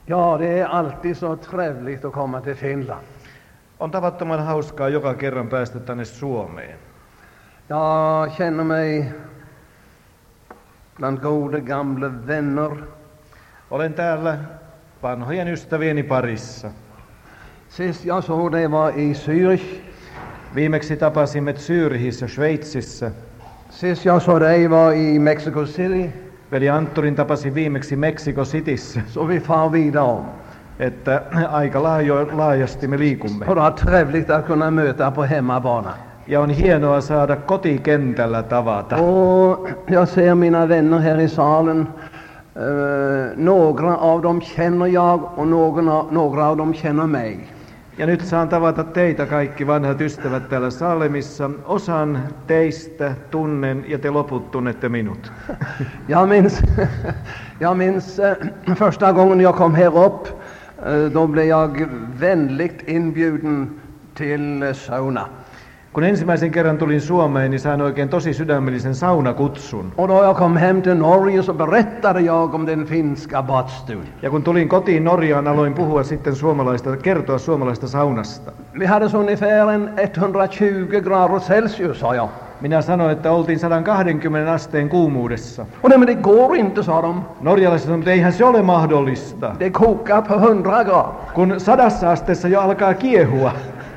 Ja, det är alltid så trevligt att komma till Finland. On tavattoman hauskaa joka kerran päästä tänne Suomeen. Jag känner mig bland goda gamla vänner. Olen täällä vanhojen ystävieni parissa. Sist jag såg dig var i Zürich. Viimeksi tapasimme Zürichissä, Sveitsissä. Sist jag såg dig var i Mexico City. Veli Antturin tapasin viimeksi Mexico Cityssä. Så vi far vidare om. Että aika laajasti me liikumme. Och det är trevligt att kunna möta på hemmabana. Ja on hienoa saada kotikentällä tavata. Och jag ser mina vänner här i salen. Några av dem känner jag och några av dem känner mig. Ja nyt saan tavata teitä kaikki vanhat ystävät täällä Salemissa. Osan teistä tunnen ja te loput tunnette minut. Jag minns första gången jag kom här upp. Då blev jag vänligt inbjuden till sauna. Kun ensimmäisen kerran tulin Suomeen, niin sain oikein tosi sydämellisen saunakutsun. Och då jag kom hem till Norge så berättade jag om den finska badstun. Ja kun tulin kotiin Norjaan, aloin puhua sitten kertoa suomalaista saunasta. Vi hade så ungefär 120 grader Celsius, sa jag. Minä sanoin, että oltiin 120 asteen kuumuudessa. Och nej, men det går inte, sa de. Norjalaiset sanoivat, että eihän se ole mahdollista. Det kokar på 100 grader. Kun 100 asteessa jo alkaa kiehua.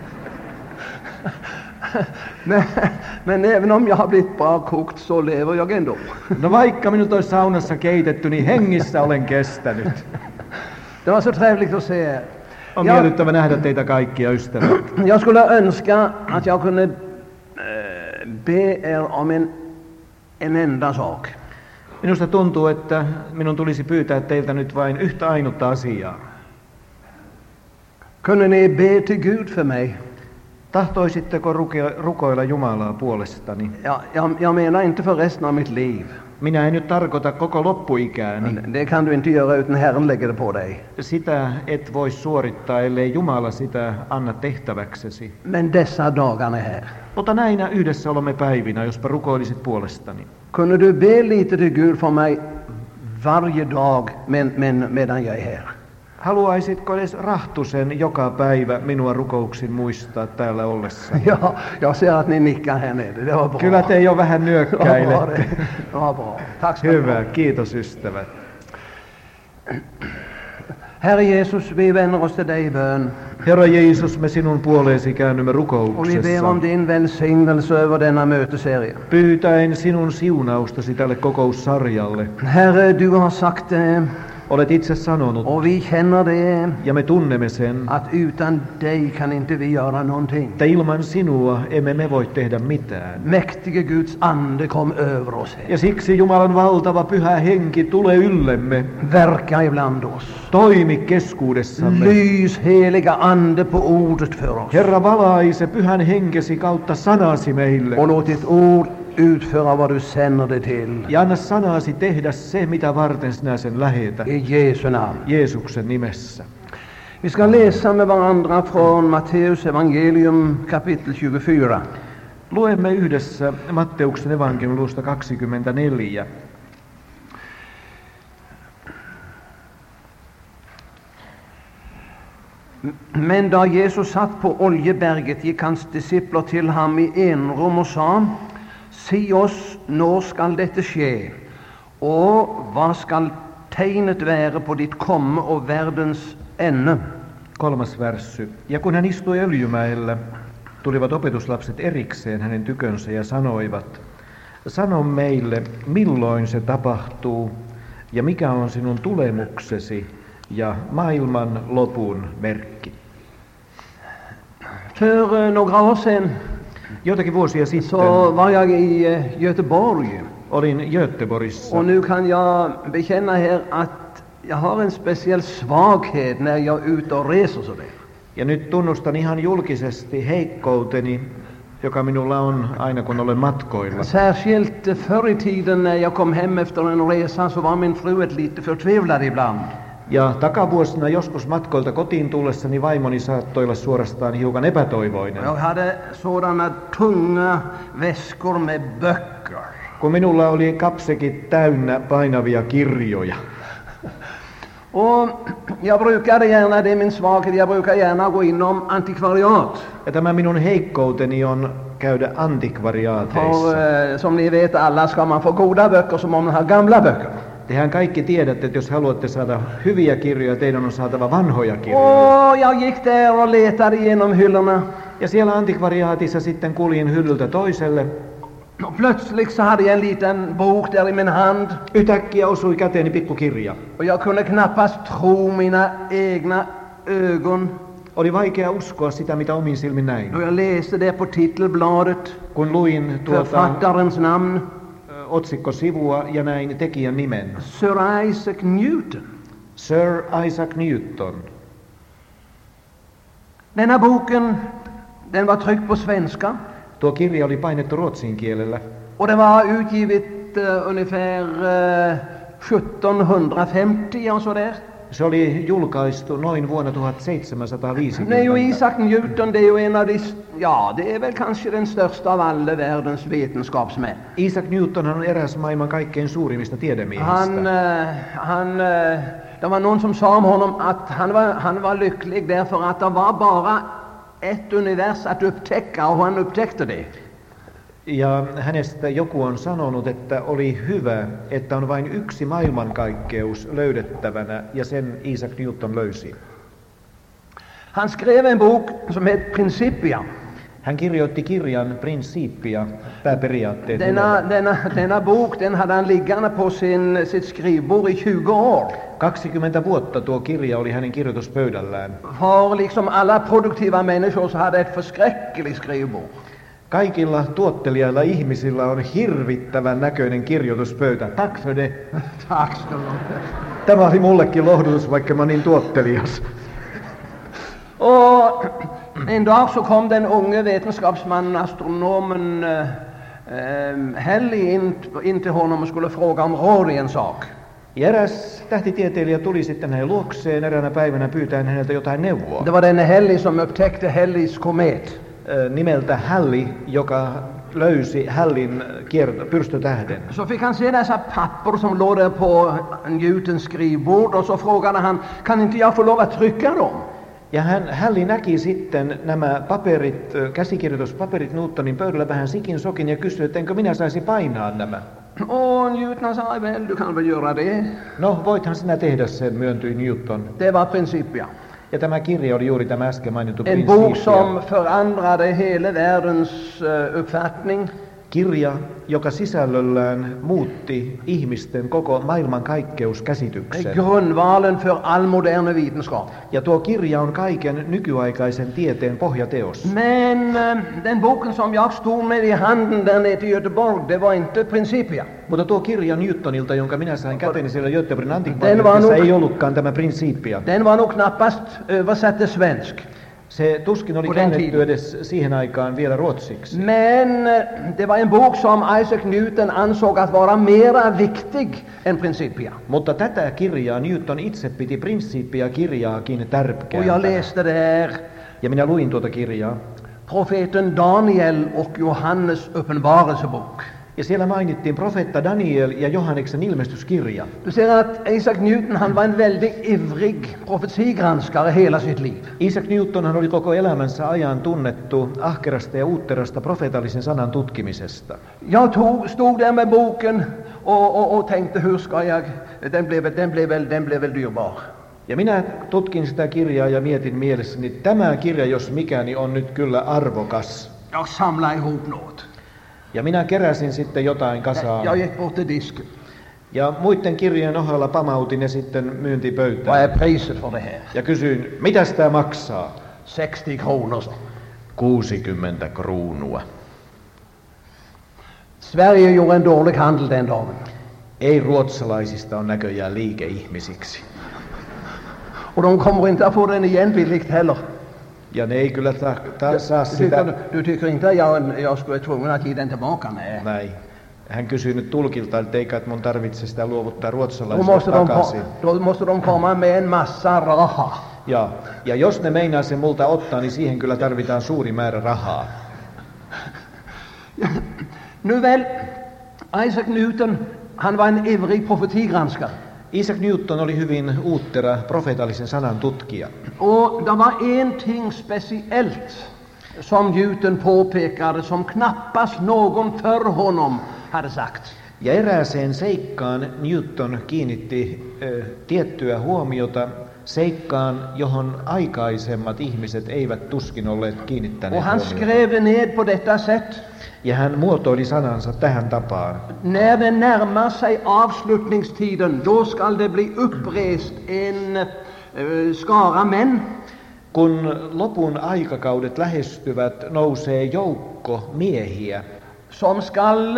Men även om jag har blivit bakkokt så lever jag ändå. No vaikka minut olisi saunassa keitetty, niin hengissä olen kestänyt. Det var så trevligt att se er. On miellyttävä nähdä teitä kaikkia ystävät. Jag skulle önska att jag kunde be er om en enda sak. Minusta tuntuu, että minun tulisi pyytää teiltä nyt vain yhtä ainutta asiaa. Kunde ni be till Gud för mig? Tahtoisitteko rukoilla Jumalaa puolestani? Jag menar inte för resten av mitt liv. Minä en nyt tarkoita koko loppuikääni. Det kan du inte göra utan Herren lägger det på dig. Sitä et voi suorittaa, ellei Jumala sitä anna tehtäväksesi. Men dessa dagarna här. Mutta näinä yhdessäolomme-päivinä, jospa rukoilisit puolestani. Kunde du be lite till Gud för mig varje dag medan jag är här? Haluaisitko edes rahtusen joka päivä minua rukouksin muistaa täällä ollessa? Ja, jag ser att ni nickar här nere. Det var bra. Kyllä te jo vähän nyökkäilette. Det var bra. Tack så Hyvä, kiitos ystävät. Herre Jesus, vi vänder oss till dig i bön. Herra Jeesus, me sinun puoleesi käännymme Och vi rukouksessa. ber om din välsignelse över denna möteserie. Pyytäen sinun siunaustasi tälle kokoussarjalle. Herre, du har sagt det. Olet itse sanonut, Och vi känner det, ja me tunnemme sen, att utan dig kan inte vi göra någonting. että ilman sinua emme me voi tehdä mitään. Mäktige Guds ande kom över oss här. Ja siksi Jumalan valtava pyhä henki tule yllemme. Verka ibland oss. Toimi keskuudessamme. Lys heliga ande på ordet för oss. Herra, valaise pyhän henkesi kautta sanasi meille. Och låt ditt ord utföra vad du sänder det till. Ja anna sanasi tehdä se, mitä varten sinä sen lähetät. I Jesu namn. Jeesuksen nimessä. Vi ska läsa med varandra från Matteus evangelium kapitel 24. Luemme yhdessä Matteuksen evankeliumista 24. Men da Jesus satt på Oljeberget, gick hans discipler till ham i enrum och sa: Si oss, når skal dette skje, og hva skal tegnet være på ditt komme og verdens ende? 3. värssy. Ja kun hän istui Öljymäellä, tulivat opetuslapset erikseen hänen tykönsä ja sanoivat: Sano meille, milloin se tapahtuu, ja mikä on sinun tulemuksesi ja maailman lopun merkki. För några år sedan Joitakin vuosia sitten så var jag i Göteborg. olin Göteborgissa. Och nu kan jag bekänna här att jag har en speciell svaghet när jag är ute och reser så där. Ja nyt tunnustan ihan julkisesti heikkouteni, joka minulla on aina kun olen matkoilla. Särskilt förr i tiden när jag kom hem efter en resa så var min fru lite förtvivlad ibland. Ja takavuosina joskus matkoilta kotiin tullessani vaimoni saattoi olla suorastaan hiukan epätoivoinen. Jag hade sådana tunga väskor med böcker. Kun minulla oli kapsekit täynnä painavia kirjoja. Och jag brukar gärna, det är min svaghet, jag brukar gärna gå inom antikvariat. Ja tämä minun heikkouteni on käydä antikvariaateissa. För som ni vet alla ska man få goda böcker som om man har gamla böcker. Tehän kaikki tiedätte, että jos haluatte saada hyviä kirjoja, teidän on saatava vanhoja kirjoja. Och jag gick där och letade igenom hyllorna. Ja siellä antikvariaatissa sitten kuljin hyllyltä toiselle. Och plötsligt så hade jag en liten bok där i min hand. Yhtäkkiä osui käteeni pikkukirja. Och jag kunde knappast tro mina egna ögon. Oli vaikea uskoa sitä, mitä omin silmin näin. Och jag läste det på titelbladet. Kun luin Författarens namn. Otsikkosivua ja näin tekijän nimen. Sir Isaac Newton. Sir Isaac Newton. Denna boken, den var tryckt på svenska. Tuo kirja oli painettu ruotsin kielellä. Och det var utgivet ungefär 1750 och så där. Se oli julkaistu noin vuonna 1750. Det är ju Isaac Newton, det är ju en av de, ja, det är väl kanske den största av alla världens vetenskapsmän. Isaac Newton on eräs maailman kaikkein suurimmista tiedemiehistä. Det var någon som sa om honom att han var lycklig därför att det var bara ett univers att upptäcka och han upptäckte det. Ja hänestä joku on sanonut, että oli hyvä, että on vain yksi maailmankaikkeus löydettävänä, ja sen Isaac Newton löysi. Han skrev en bok som heter Principia. Hän kirjoitti kirjan Principia, pääperiaatteet. Denna bok, den hade han liggande på sitt skrivbord i 20 år. 20 vuotta tuo kirja oli hänen kirjoituspöydällään. För liksom alla produktiva människor så hade ett förskräckligt skrivbord. Kaikilla tuottelijailla ihmisillä on hirvittävän näköinen kirjoituspöytä. Tack för det. Tack ska du ha. Tämä oli mullekin lohdutus, vaikka mä niin tuottelias. Och en dag så kom den unge vetenskapsmannen, astronomen Halley in till honom och skulle fråga om råd i en sak. Ja eräs tähtitieteilijä tuli sitten hänen luokseen eräänä päivänä pyytäen häneltä jotain neuvoa. Det var denne Halley som upptäckte Halleys komet. Nimeltä Halley, joka löysi Halleyn pyrstötähden. Så fick han se dessa papper som låg där på Newtons skrivbord och så frågade han, kan inte jag få lov att trycka dem? Ja Halley näki sitten nämä paperit, käsikirjoituspaperit Newtonin pöydällä vähän sikin sokin ja kysyi, että enkö minä saisi painaa nämä. Och Newton sa, väl, du kan väl göra det. No, voithan sinä tehdä sen, myöntyi Newton. Det var Principia. Ja tämä kirja oli juuri tämä äsken mainittu En bok som förändrade hela världens uppfattning. Kirja, joka sisällöllään muutti ihmisten koko maailmankaikkeuskäsityksen. Grundvalen för all modern vetenskap. Ja tuo kirja on kaiken nykyaikaisen tieteen pohjateos. Men den boken som jag stod med i handen där nere i Göteborg, det var inte Principia. Mutta tuo kirja Newtonilta, jonka minä sain käteeni siellä Göteborgin antikvariaatissa, ei ollutkaan tämä Principia. Den var nog knappast översatt till svensk. Se tuskin oli käännetty edes siihen aikaan vielä ruotsiksi. Men det var en bok som Isaac Newton ansåg att vara mera viktig än Principia. Mutta tätä kirjaa Newton itse piti Principia-kirjaakin tärkeänä. Och jag läste där. Ja minä luin tuota kirjaa. Profeten Daniel och Johannes uppenbarelsebok. Ja siellä mainittiin profeetta Daniel ja Johanneksen ilmestyskirja. Du ser att Isaac Newton, han var en väldigt ivrig profetiegranskare hela sitt liv. Isaac Newton hän oli koko elämänsä ajan tunnettu ahkerasta ja uutterasta profeetallisen sanan tutkimisesta. Jag stod där med boken och tänkte, hur ska jag, den blev väl dyrbar. Ja minä tutkin sitä kirjaa ja mietin mielessäni, että tämä kirja, jos mikäni, on nyt kyllä arvokas. Jag samlade ihop något. Ja minä keräsin sitten jotain kasaan. Jag gick bort till disken. Ja muiden kirjojen ohella pamautin ne sitten myyntipöytään. Vad är priset för det här? Ja kysyin, mitä tämä maksaa? 60 kronor. 60 kruunua. Sverige gjorde en dålig handel den dagen. Ei ruotsalaisista on näköjään liikeihmisiksi. Och de kommer inte att få den igen billigt heller. Ja ne ei kyllä saa sitä. Du tycker inte jag skulle tvungen att ge den tillbaka? Nej. Hän kysyi nyt tulkilta, että eikä mun tarvitse sitä luovuttaa ruotsalaisille takaisin. Då måste de komma med en massa rahaa. Ja jos ne meinaa sen multa ottaa, niin siihen kyllä tarvitaan suuri määrä rahaa. Nu väl, Isaac Newton, han var en ivrig profetiegranskare. Isaac Newton oli hyvin uuttera profeetallisen sanan tutkija. Och det var en ting speciellt som Newton påpekade som knappast någon för honom hade sagt. Ja erääseen seikkaan Newton kiinnitti tiettyä huomiota, seikkaan, johon aikaisemmat ihmiset eivät tuskin olleet kiinnittäneet Och han huomiota. skrev det ned på detta sätt. Ja hän muotoili sanansa tähän tapaan. När det närmar sig avslutningstiden, då skall det bli upprest en skara män. Kun lopun aikakaudet lähestyvät, nousee joukko miehiä, Som skall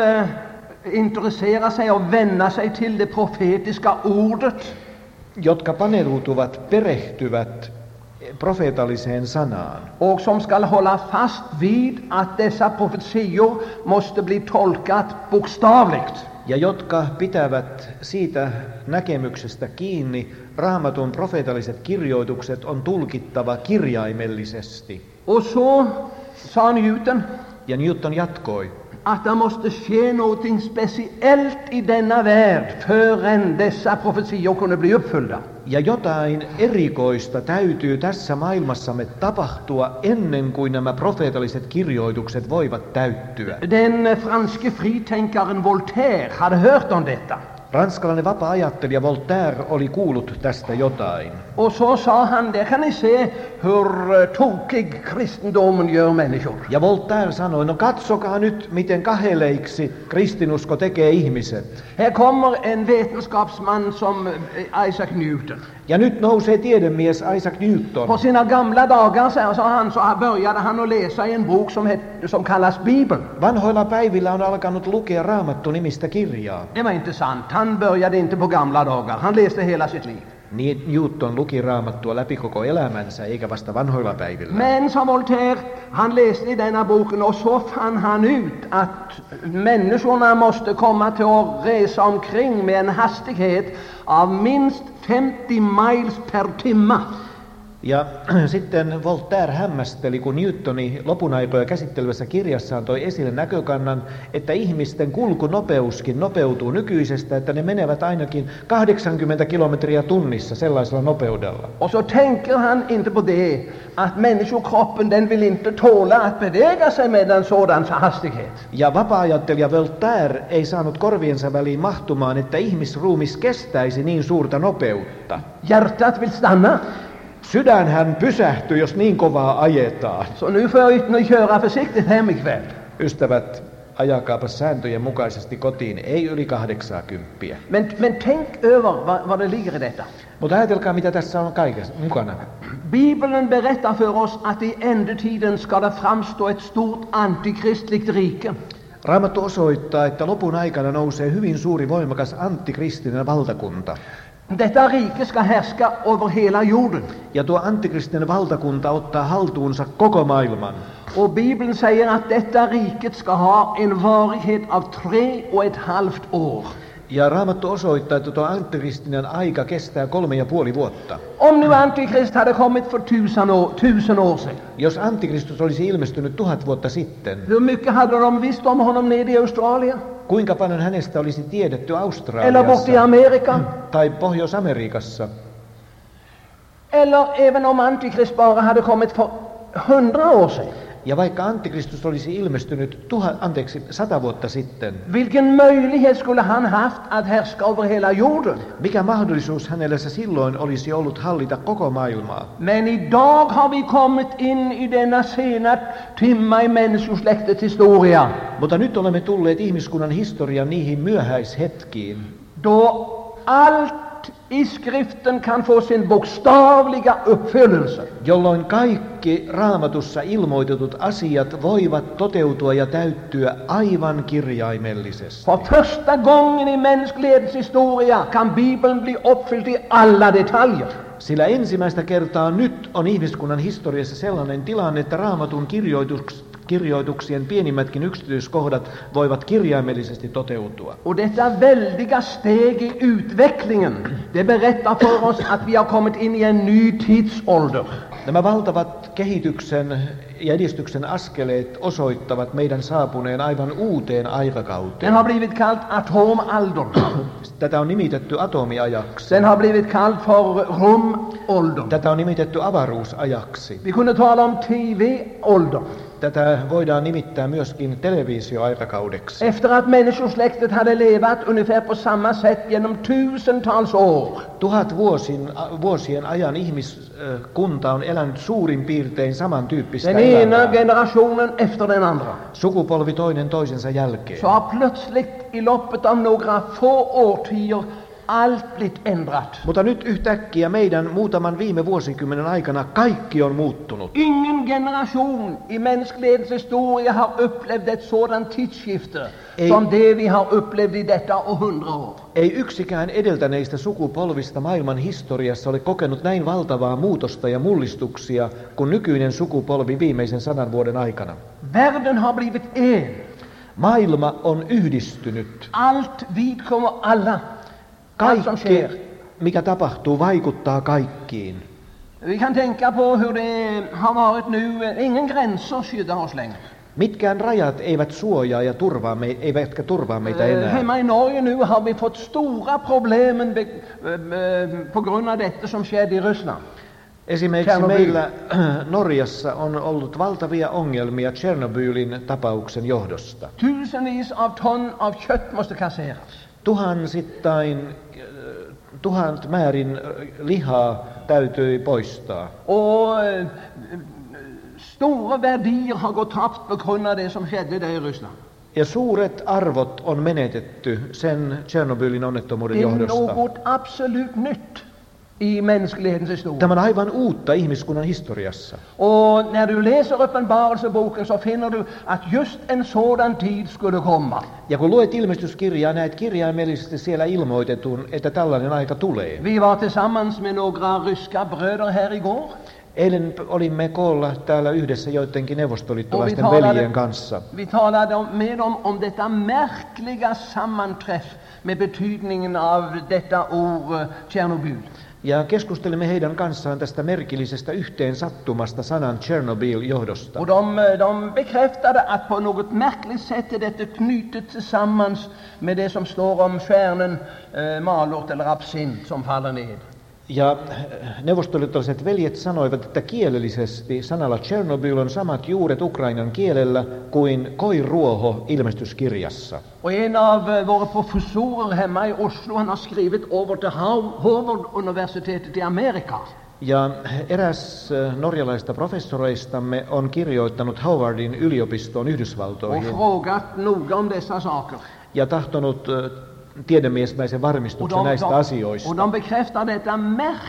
intressera sig och vända sig till det profetiska ordet. jotka paneutuvat, perehtyvät profeetalliseen sanaan. Och som skall hålla fast vid att dessa profetior måste bli tolkat bokstavligt. Ja jotka pitävät siitä näkemyksestä kiinni, Raamatun profeetalliset kirjoitukset on tulkittava kirjaimellisesti. Och så sa Newton Ja Newton jatkoi, att det måste ske någonting speciellt i denna värld förrän dessa profetior kunde bli uppfyllda. ja jotain erikoista täytyy tässä maailmassamme tapahtua ennen kuin nämä profeetalliset kirjoitukset voivat täyttyä. Den franske fritänkaren Voltaire hade hört om detta. Ranskalainen vapaa-ajattelija Voltaire oli kuullut tästä jotain. Och så sa han, där kan ni se hur tokig kristendomen gör människor. Ja Voltaire sanoi, no katsokaa nyt, miten kaheleiksi kristinusko tekee ihmiset. Här kommer en vetenskapsman som Isaac Newton. Ja nyt nousee tiedemies Isaac På Newton. sina gamla dagar så började han att läsa i en bok som kallas Bibeln. Vanhoilla päivillä on alkanut lukea Raamattu-nimistä kirjaa. Det var inte sant. Han började inte på gamla dagar. Han läste hela sitt liv. Niin Newton luki Raamattua läpi koko elämänsä, eikä vasta vanhoilla päivillä. Men som Voltaire, han läste i denna boken och så fann han ut att människorna måste komma till att resa omkring med en hastighet av minst 50 miles per timma. Ja sitten Voltaire hämmästeli, kun Newtoni lopun aikoja käsittelevässä kirjassaan toi esille näkökannan, että ihmisten kulkunopeuskin nopeutuu nykyisestä, että ne menevät ainakin 80 kilometriä tunnissa sellaisella nopeudella. Och så tänker han inte på det att människokroppen den vill inte tåla att bevega sig med en sådan hastighet. Ja vapaa-ajattelija Voltaire ei saanut korviensa väliin mahtumaan, että ihmisruumis kestäisi niin suurta nopeutta. Hjärtat vill stanna. Sydänhän pysähtyy, jos niin kovaa ajetaan. Så nu får ni köra försiktigt hem ikväll. Ystävät, ajakaapa sääntöjen mukaisesti kotiin, ei yli 80. Men tänk över vad det ligger i detta. Mutta ajatelkaa, mitä tässä on kaikessa mukana. Bibeln berättar för oss att i ändetiden ska det framstå ett stort antikristligt rike. Raamattu osoittaa, että lopun aikana nousee hyvin suuri voimakas antikristinen valtakunta. Detta rike ska härska över hela jorden. Ja tuo antikristinen valtakunta ottaa haltuunsa koko maailman. Och Bibeln säger att detta riket ska ha en varighet av 3,5 år. Ja Raamattu osoittaa, että tuo antikristinen aika kestää 3,5 vuotta. Om nu Antikrist hade kommit för 1000 år sedan, Jos antikristus olisi ilmestynyt 1000 vuotta sitten, hur mycket hade de visst om honom nere i Australien? kuinka paljon hänestä olisi tiedetty Eller bort i Australiassa Amerika? tai Pohjois-Amerikassa? Eller även om Antikrist bara hade kommit för 100 år sedan? Ja vaikka antikristus olisi ilmestynyt 100 vuotta sitten, Vilken möjlighet skulle han haft att härska över hela jorden? mikä mahdollisuus hänellä se silloin olisi ollut hallita koko maailmaa? Men idag har vi kommit in i denna sena timma i människosläktets historia, Mutta nyt olemme tulleet ihmiskunnan historian niihin myöhäishetkiin, då allt i skriften kan få sin bokstavliga uppfyllelse. jolloin kaikki Raamatussa ilmoitetut asiat voivat toteutua ja täyttyä aivan kirjaimellisesti. För första gången i mänsklighetens historia kan Bibeln bli uppfylld i alla detaljer. Sillä ensimmäistä kertaa nyt on ihmiskunnan historiassa sellainen tilanne, että Raamatun kirjoituksien pienimmätkin yksityiskohdat voivat kirjaimellisesti toteutua. Och detta väldiga steg i utvecklingen, det berättar för oss att vi har kommit in i en ny tidsålder. Nämä valtavat kehityksen ja edistyksen askeleet osoittavat meidän saapuneen aivan uuteen aikakauteen. Den har blivit kallt atomåldern. Tätä on nimitetty atomiajaksi. Den har blivit kallt för rumåldern. Tätä on nimitetty avaruusajaksi. Vi kunde tala om TV-åldern. Tätä voidaan nimittää myöskin televisioaikakaudeksi. Efter att människosläktet hade levat ungefär på samma sätt genom tusentals år. Vuosien ajan ihmiskunta on elänyt suurin piirtein samantyyppistä Den ena elämää. generationen efter den andra. Sukupolvi toinen toisensa jälkeen. Så har plötsligt i loppet av några få årtionden allt blivit ändrat. Mutta nyt yhtäkkiä meidän muutaman viime vuosikymmenen aikana kaikki on muuttunut. Ingen generation i mänsklighetens historia har upplevt ett sådant tidsskifte som det vi har upplevt i detta århundrade. Ei yksikään edeltäneistä sukupolvista maailman historiassa ole kokenut näin valtavaa muutosta ja mullistuksia kuin nykyinen sukupolvi viimeisen 100 vuoden aikana. Världen har blivit en. Maailma on yhdistynyt. Allt vidkommer alla. Allt som sker. Kaikki, mikä tapahtuu, vaikuttaa kaikkiin. Vi kan tänka på hur det har varit nu. Ingen gränser skyddar oss längre. Mitkään rajat eivät suojaa ja eivätkä turvaa meitä enää. Hemma i Norge nu har vi fått stora problem på grund av detta som skedde i Ryssland. Esimerkiksi meillä Norjassa on ollut valtavia ongelmia Tjernobylin tapauksen johdosta. Tusenvis av ton av kött måste kasseras. Tuhat määrin lihaa täytyi poistaa. Och stora värdier har gått tapt på grund av det som skedde där i Ryssland. Ja suuret arvot on menetetty sen Tjernobylin onnettomuuden Det är johdosta. något absolut nytt i mänsklighetens historia. Tämä on aivan uutta ihmiskunnan historiassa. Och när du läser Uppenbarelseboken så finner du att just en sådan tid skulle komma. Ja kun luet ilmestyskirjaa, näet kirjaimellisesti siellä ilmoitetun, että tällainen aika tulee. Vi var tillsammans med några ryska bröder här igår. Eilen olimme koolla täällä yhdessä joidenkin neuvostoliittolaisten veljien kanssa. Vi talade med dem om detta märkliga sammanträff med betydningen av detta ord Tjernobyl. Ja keskustelimme heidän kanssaan tästä merkillisestä yhteen sattumasta sanan Chernobyl johdosta. Och de bekräftade att på något märkligt sätt är detta knutet tillsammans med det som står om stjärnen, malört eller absint som faller ned. Ja neuvostoliittolaiset veljet sanoivat, että kielellisesti sanalla Chernobyl on samat juuret ukrainan kielellä kuin koiruoho ilmestyskirjassa. Och en av våra professorer hemma i Oslo, han har skrivit över till Harvard-universitetet i Amerika. Ja eräs norjalaista professoreistamme on kirjoittanut Howardin yliopistoon Yhdysvaltoihin. Och frågat noga om dessa saker. Ja tahtonut tiedemiesmäisen varmistuksen näistä asioista. Och de bekräftar detta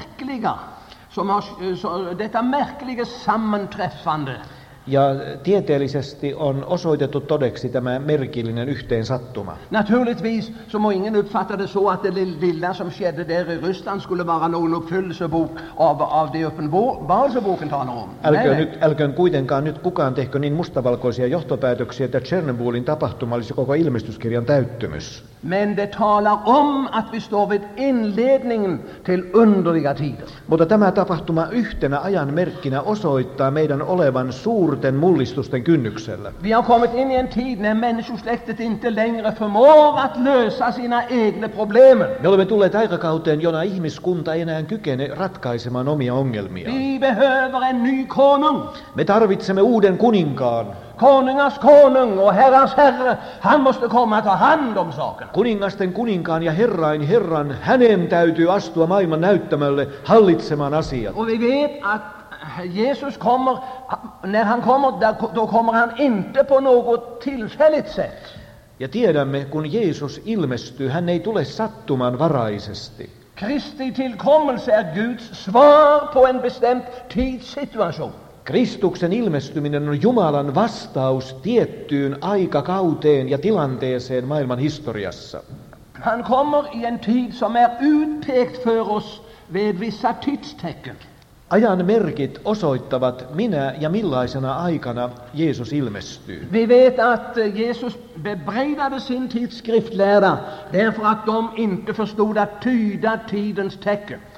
märkliga sammanträffande. Ja tieteellisesti on osoitettu todeksi tämä merkillinen yhteensattuma. Naturligtvis så må ingen uppfatta det så att det lilla som skedde där i Ryssland skulle vara någon uppfyllelsebok av det Uppenbarelseboken talar om. Älköön kuitenkaan nyt kukaan tehkö niin mustavalkoisia johtopäätöksiä, että Tjernobylin tapahtuma olisi koko ilmestyskirjan täyttymys. Men det talar om att vi står vid inledningen till underliga tider. Mutta tämä tapahtuma yhtenä ajan merkkinä osoittaa meidän olevan suurten mullistusten kynnyksellä. Vi har kommit in i en tid när människosläktet inte längre förmår att lösa sina egna problem. Me olemme tulleet aikakauteen, jona ihmiskunta ei enää kykene ratkaisemaan omia ongelmiaan. Vi behöver en ny konung. Me tarvitsemme uuden kuninkaan. Konungars konung och herrans herre, han måste komma ta hand om saken. Kuningasten kuninkaan ja herrain herran, hänen täytyy astua maailman näyttämölle hallitsemaan asiat. Och vi vet att Jesus kommer, när han kommer, då kommer han inte på något tillfälligt sätt. Ja tiedämme, kun Jeesus ilmestyy, hän ei tule sattumanvaraisesti. Kristi tillkommelse är Guds svar på en bestämd tidssituation. Kristuksen ilmestyminen on Jumalan vastaus tiettyyn aikakauteen ja tilanteeseen maailman historiassa. Han kommer i en tid som är utpekt för oss ved vissa tidstecken. Ajan merkit osoittavat, minä ja millaisena aikana Jeesus ilmestyy. Vi vet att Jesus bebreidade sin tids skriftlärda därför att de inte förstod att tyda tidens tecken.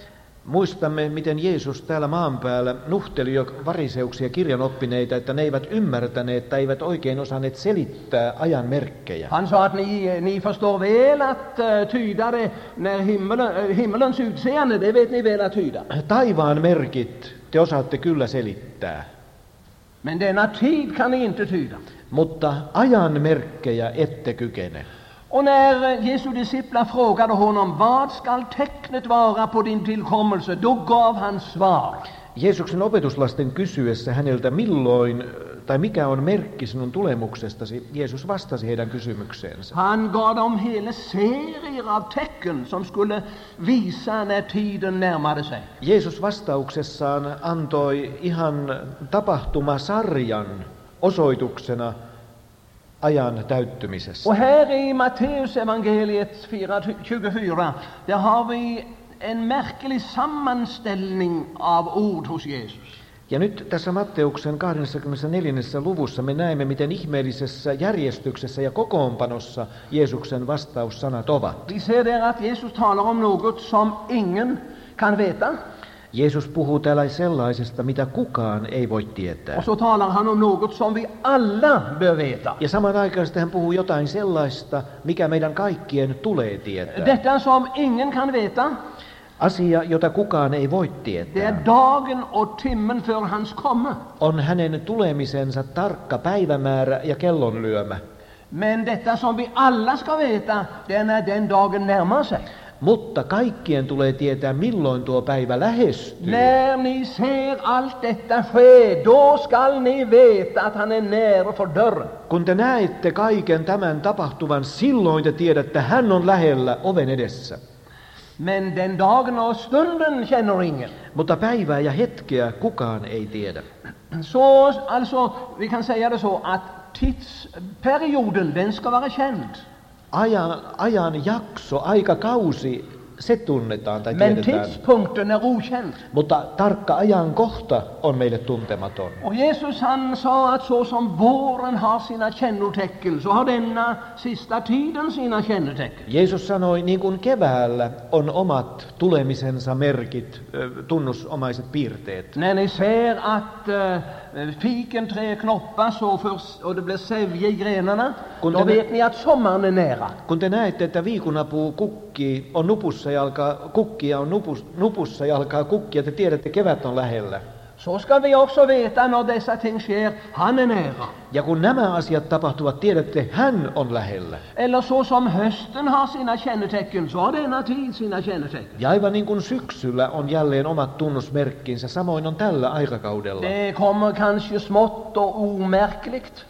Muistamme, miten Jeesus täällä maan päällä nuhteli jo variseuksia kirjanoppineita, että ne eivät ymmärtäneet tai eivät oikein osanneet selittää ajan merkkejä. Han sa att ni förstår väl att tyda det när himmelens utseende, det vet ni väl att tyda. Taivaan merkit te osaatte kyllä selittää, Men denna tid kan ni inte tyda. mutta ajan merkkejä ette kykene. Och när Jesu disciplar frågade honom, vad skall tecknet vara på din tillkommelse, då gav han svar. Jeesuksen opetuslasten kysyessä häneltä milloin tai mikä on merkki sinun tulemuksestasi, Jeesus vastasi heidän kysymykseensä. Han gav dem hela serier av tecken som skulle visa när tiden närmade sig. Jeesus vastauksessaan antoi ihan tapahtumasarjan osoituksena ajan täyttymisessä. Och här i Matteus evangeliet 4:24, där har vi en märklig sammanställning av ord hos Jesus. Ja nyt tässä Matteuksen 24. luvussa me näemme, miten ihmeellisessä järjestyksessä ja kokoonpanossa Jeesuksen vastaussanat ovat. Vi ser där att Jesus talar om något som ingen kan veta. Jeesus puhuu täällä sellaisesta, mitä kukaan ei voi tietää. Och så talar han om något som vi alla bör veta. Ja samanaikaisesti hän puhuu jotain sellaista, mikä meidän kaikkien tulee tietää. Detta som ingen kan veta, Asia, jota kukaan ei voi det är tietää, dagen och timmen för hans komme. on hänen tulemisensa tarkka päivämäärä ja kellonlyömä. Men detta som vi alla ska veta, det är när den dagen närmar sig. Mutta kaikkien tulee tietää, milloin tuo päivä lähestyy. När ni ser allt detta ske, då skall ni veta att han är nära för dörren. Kun te näette kaiken tämän tapahtuvan, silloin te tiedätte, että hän on lähellä oven edessä. Men den dagen och stunden känner ingen. Mutta päivää ja hetkeä kukaan ei tiedä. Så alltså, vi kan säga det så att tidsperioden, den ska vara känd. Ajan jakso, aikakausi, se tunnetaan tai Men tiedetään. tidpunkten är okänd. Mutta tarkka ajankohta on meille tuntematon. Och Jesus han sa att så som våren har sina kännetecken, så har denna sista tiden sina kännetecken. Jeesus sanoi, niin kuin keväällä on omat tulemisensa merkit, tunnusomaiset piirteet. När ni ser att fikenträd knoppas och det blir sävje i grenarna, då vet ni att sommaren är nära. Kun te näette, että viikunapuu kukkii, on nupussa ja alkaa kukkia, on nupussa ja alkaa kukkia, te tiedätte, että kevät on lähellä. Så ska vi också veta när dessa ting sker, han är nära. Ja kun nämä asiat tapahtuvat, tiedätte, hän on lähellä. Eller så som hösten har sina kännetecken, så har denna tid sina kännetecken. Ja aivan niin kuin syksyllä on jälleen omat tunnusmerkkinsä, samoin on tällä aikakaudella. Det kommer kanske smått och omärkligt.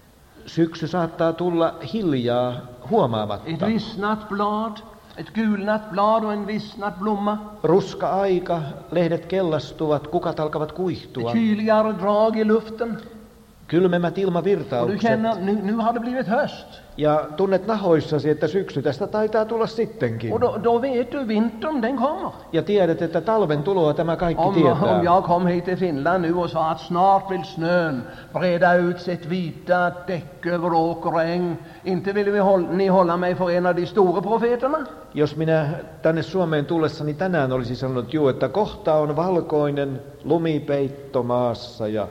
Syksy saattaa tulla hiljaa huomaamatta. Ett vissnat blad, ett gulnat blad och en vissnat blomma. Ruska-aika, lehdet kellastuvat, kukat alkavat Ett kuihtua. kyligare drag i luften. Kylmemmät Och du ilmavirtaukset. känner, nu har det blivit höst. Ja tunnet nahoissasi, että syksy tästä taitaa tulla sittenkin. Och då vet du, vintern den kommer. Ja tiedät, että talven tuloa tämä kaikki Om tietää. jag kom hit till Finland nu och sa att snart vill snön breda ut sitt vita däck över åker och äng, inte vill ni hålla mig för en av de stora profeterna? Jos minä tänne Suomeen tullessani tänään olisi sanonut, että kohta on valkoinen lumipeitto maassa ja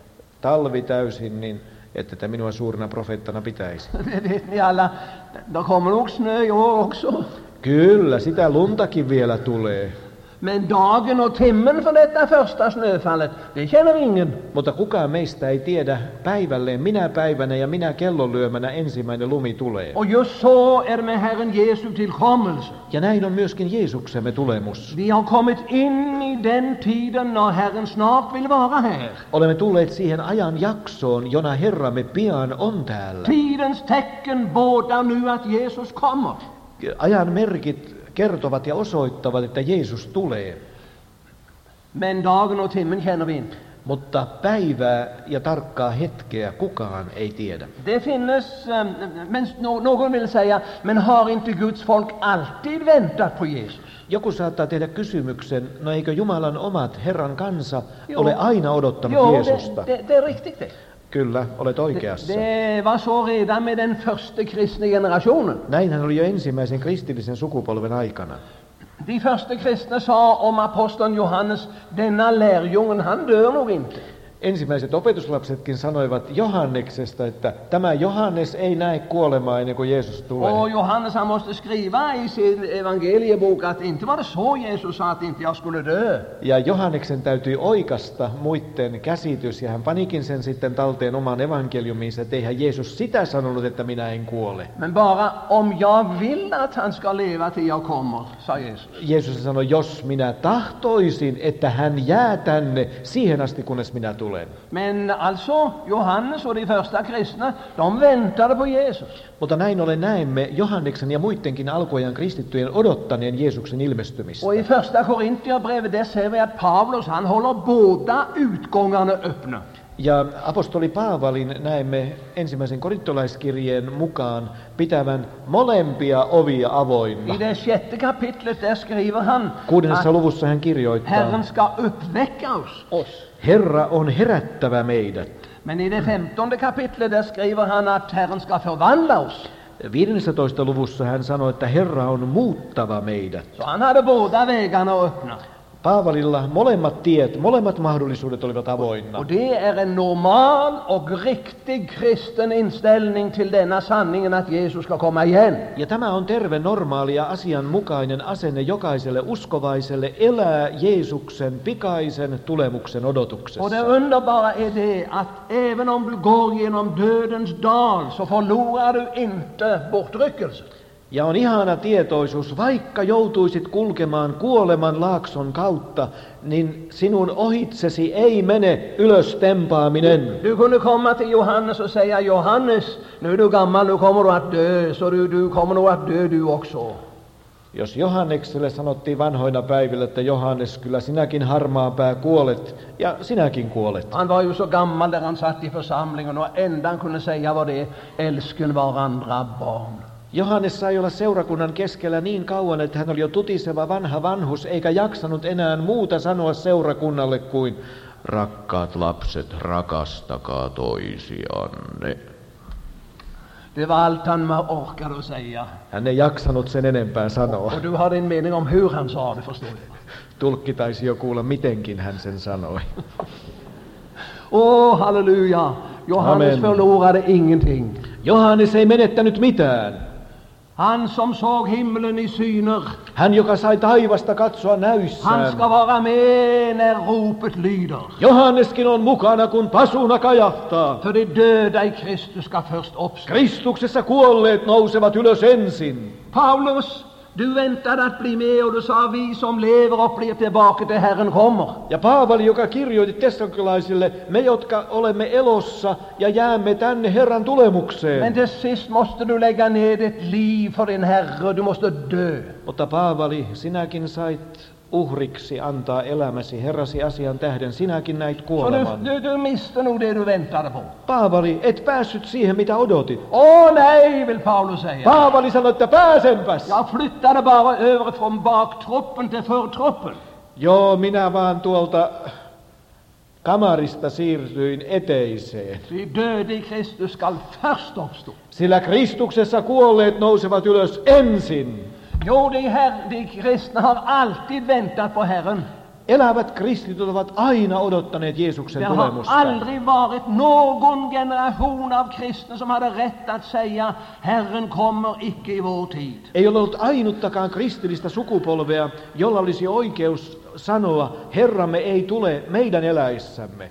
talvi täysin, niin että te minua suurena profeettana pitäisi. Det vet ni alla, då kommer nog snö i år också. Kyllä, sitä luntakin vielä tulee. Men dagen och timmen för detta första snöfallet, det känner ingen. Mutta kukaan meistä ei tiedä päivälleen, minä päivänä ja minä kellonlyömänä ensimmäinen lumi tulee. Och just så är det med Herren Jesu tillkommelse. Ja näin on myöskin Jeesuksemme tulemus. Vi har kommit in i den tiden när Herren snart vill vara här. Olemme tulleet siihen ajan jaksoon, jona Herramme pian on täällä. Tidens tecken bådar nu att Jesus kommer. Ajan merkit kertovat ja osoittavat, että Jeesus tulee. Men dagen och timmen känner vi inte. Mutta päivää ja tarkkaa hetkeä kukaan ei tiedä. Det finns, men någon vill säga, men har inte Guds folk alltid väntat på Jesus? Joku saattaa tehdä kysymyksen, no eikö Jumalan omat Herran kansa Joo. ole aina odottanut Jeesusta? Det är riktigt det. Kyllä, olet oikeassa. Det var så redan med den första kristna generationen. Näinhän oli jo ensimmäisen kristillisen sukupolven aikana. De första kristna sa om aposteln Johannes, denna lärjungen, han dör nog inte. Ensimmäiset opetuslapsetkin sanoivat Johanneksesta, että tämä Johannes ei näe kuolemaa ennen kuin Jeesus tulee. Och Johannes han måste skriva i sin evangeliebok att inte var det så Jesus sa att inte jag skulle dö. Ja Johanneksen täytyi oikasta muiden käsitys, ja hän panikin sen sitten talteen oman evankeliumiinsa, että eihän Jeesus sitä sanonut, että minä en kuole. Men bara om jag vill att han ska leva till jag kommer, sa Jesus. Jeesus sanoi, jos minä tahtoisin, että hän jää tänne siihen asti, kunnes minä tulen. Men alltså, Johannes och de första kristna, de väntade på Jesus. Mutta näin ollen näemme Johanneksen ja muidenkin alkuajan kristittyjen odottaneen Jeesuksen ilmestymistä. Och i första Korintierbrevet där ser vi att Paulus han håller båda utgångarna öppna. Ja apostoli Paavalin näemme ensimmäisen korintolaiskirjeen mukaan pitävän molempia ovia avoinna. I det 6. kapitlet där skriver han 6. luvussa hän kirjoittaa, Herren ska uppväcka oss. Herra on herättävä meidät. Men i det 15. kapitlet där skriver han att Herren ska förvandla oss. 15. luvussa hän sanoi, että Herra on muuttava meidät. Så han hade båda vägarna öppna. Paavalilla molemmat tiet, molemmat mahdollisuudet olivat avoinna. Och det är en normal och riktig kristen inställning till denna sanningen att Jesus ska komma igen. Ja tämä on terve, normaali ja asianmukainen asenne jokaiselle uskovaiselle elää Jeesuksen pikaisen tulemuksen odotuksessa. Och det underbara är det att även om du går genom dödens dal så förlorar du inte bortryckelsen. Ja on ihana tietoisuus, vaikka joutuisit kulkemaan kuoleman laakson kautta, niin sinun ohitsesi ei mene ylös tempaaminen. Du kunde komma till Johannes och säga, Johannes, nu är du gammal, nu kommer du att dö, så du kommer nog att dö du också. Jos Johannekselle sanottiin vanhoina päivillä, että Johannes, kyllä sinäkin harmaapää kuolet, ja sinäkin kuolet. Han var ju så gammal där han satt i församlingen och enda han kunde säga var det, älsken varandra barn. Johannes sai olla seurakunnan keskellä niin kauan, että hän oli jo tutiseva vanha vanhus, eikä jaksanut enää muuta sanoa seurakunnalle kuin rakkaat lapset, rakastakaa toisianne. Det var allt han orkade att säga. Hän ei jaksanut sen enempää sanoa. Och du har din mening om hur han sa det, förstår du. Tulkki taisi jo kuulla, mitenkin hän sen sanoi. Åh, halleluja! Johannes Amen. förlorade ingenting. Johannes ei menettänyt mitään. Han som såg himlen i syner, Hän, joka sai taivasta katsoa han näyssään. ska vara med när ropet lyder. Johanneskin on mukana, kun pasuna kajahtaa. För de döda i Kristus ska först uppstå. Kristuksessa kuolleet nousevat ylös ensin. Paulus, du väntade att bli med och du sa vi som lever och blir tillbaka till Herren kommer. Ja Paavali, joka kirjoitti tessalonilaisille, me jotka olemme elossa ja jäämme tänne Herran tulemukseen. Men till sist måste du lägga ner ditt liv för din Herre, du måste dö. Mutta Paavali, sinäkin sait uhriksi antaa elämäsi Herrasi asian tähden, sinäkin näit Så kuoleman. du miste nog det du väntade på. Paavali, et päässyt siihen, mitä odotit. Åh nej, vill Paulus säga. Paavali sanoi, että pääsenpäs. Jag flyttade bara över från baktruppen till förtruppen. Joo, minä vaan tuolta kamarista siirtyin eteiseen. De döda i Kristus skall först uppstå. Sillä Kristuksessa kuolleet nousevat ylös ensin. Jo, de kristna har alltid väntat på Herren. Elävät kristityt ovat aina odottaneet Jeesuksen Det har tulemusta. aldrig varit någon generation av kristna som hade rätt att säga Herren kommer icke i vår tid. Ei ole ollut ainuttakaan kristillistä sukupolvea, jolla olisi oikeus sanoa, Herramme ei tule meidän eläissämme.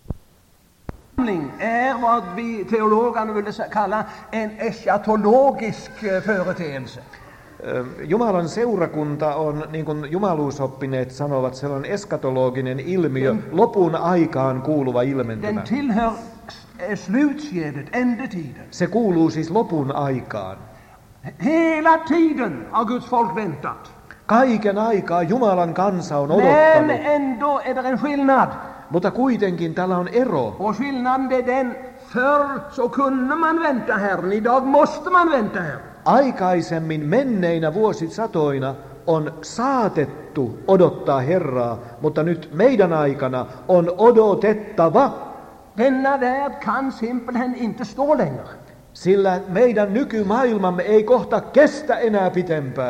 Är vad vi teologerna vill kalla en eschatologisk företeelse. Jumalan seurakunta on, niin kuin jumaluusoppineet sanovat, sellainen eskatologinen ilmiö, lopun aikaan kuuluva ilmentymä. Den tillhör slutskedet, ändetiden. Se kuuluu siis lopun aikaan. Hela tiden har Guds folk väntat. Kaiken aikaa Jumalan kansa on Men odottanut, ändå är det en skillnad. mutta kuitenkin tällä on ero. Och skillnaden är den, förr så kunde man vänta Herren, idag måste man vänta Herren. Aikaisemmin menneinä vuosisatoina on saatettu odottaa Herraa, mutta nyt meidän aikana on odotettava. Denna värld kan simpelthen inte stå längre. Sillä meidän nykymaailmamme ei kohta kestä enää pitempään.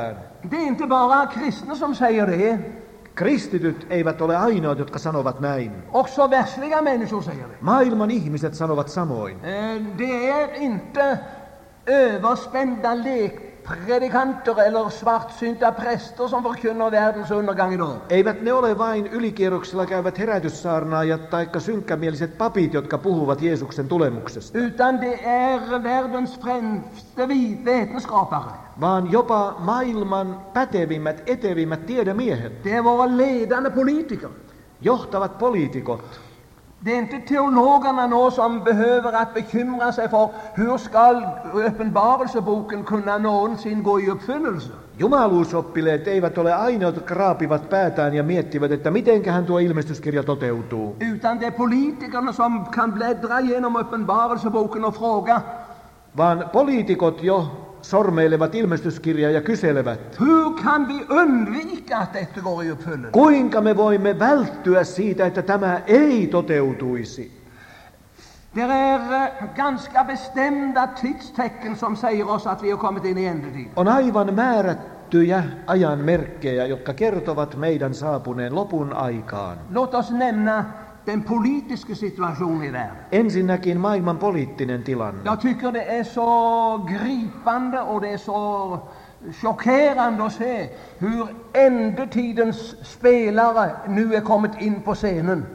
Det är inte bara kristna som säger det. Kristityt eivät ole ainoat, jotka sanovat näin. Också världsliga människor säger det. Maailman ihmiset sanovat samoin. Det är inte överspända lekpredikanter eller svartsynta präster som förkunnar världens undergång idag. Eivät ne ole vain ylikierroksilla käyvät herätyssaarnaajat taikka synkkämieliset papit, jotka puhuvat Jeesuksen tulemuksesta. Utan det är världens främsta vetenskapare. Vaan jopa maailman pätevimmät, etevimmät tiedemiehet. Det är våra ledande politiker. Johtavat poliitikot. Det är inte teologerna nå som behöver att bekymra sig för hur ska uppenbarelseboken kunna någonsin gå i uppfyllelse. Jumaluusoppileet eivät ole ainoat, jotka raapivat päätään ja miettivät, että mitenköhän tuo ilmestyskirja toteutuu. Utan det är politikerna som kan bläddra genom uppenbarelseboken och fråga. Vaan poliitikot jo sormeilevat ilmestyskirjaa ja kyselevät. Hur kan vi undvika att detta går i uppfyllelse? Kuinka me voimme välttyä siitä, että tämä ei toteutuisi? Det är ganska bestämda tidstecken som säger oss att vi har kommit in i ändetid. On aivan määrättyjä ajan merkkejä, jotka kertovat meidän saapuneen lopun aikaan. Låt oss nämna den politiska situationen i världen. Ensinnäkin maailman poliittinen tilanne. Jag tycker det är så gripande och det är så chockerande att se hur ändetidens spelare nu är kommit in på scenen.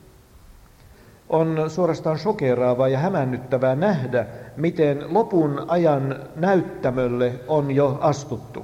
On suorastaan shokeraavaa ja hämännyttävää nähdä, miten lopun ajan näyttämölle on jo astuttu.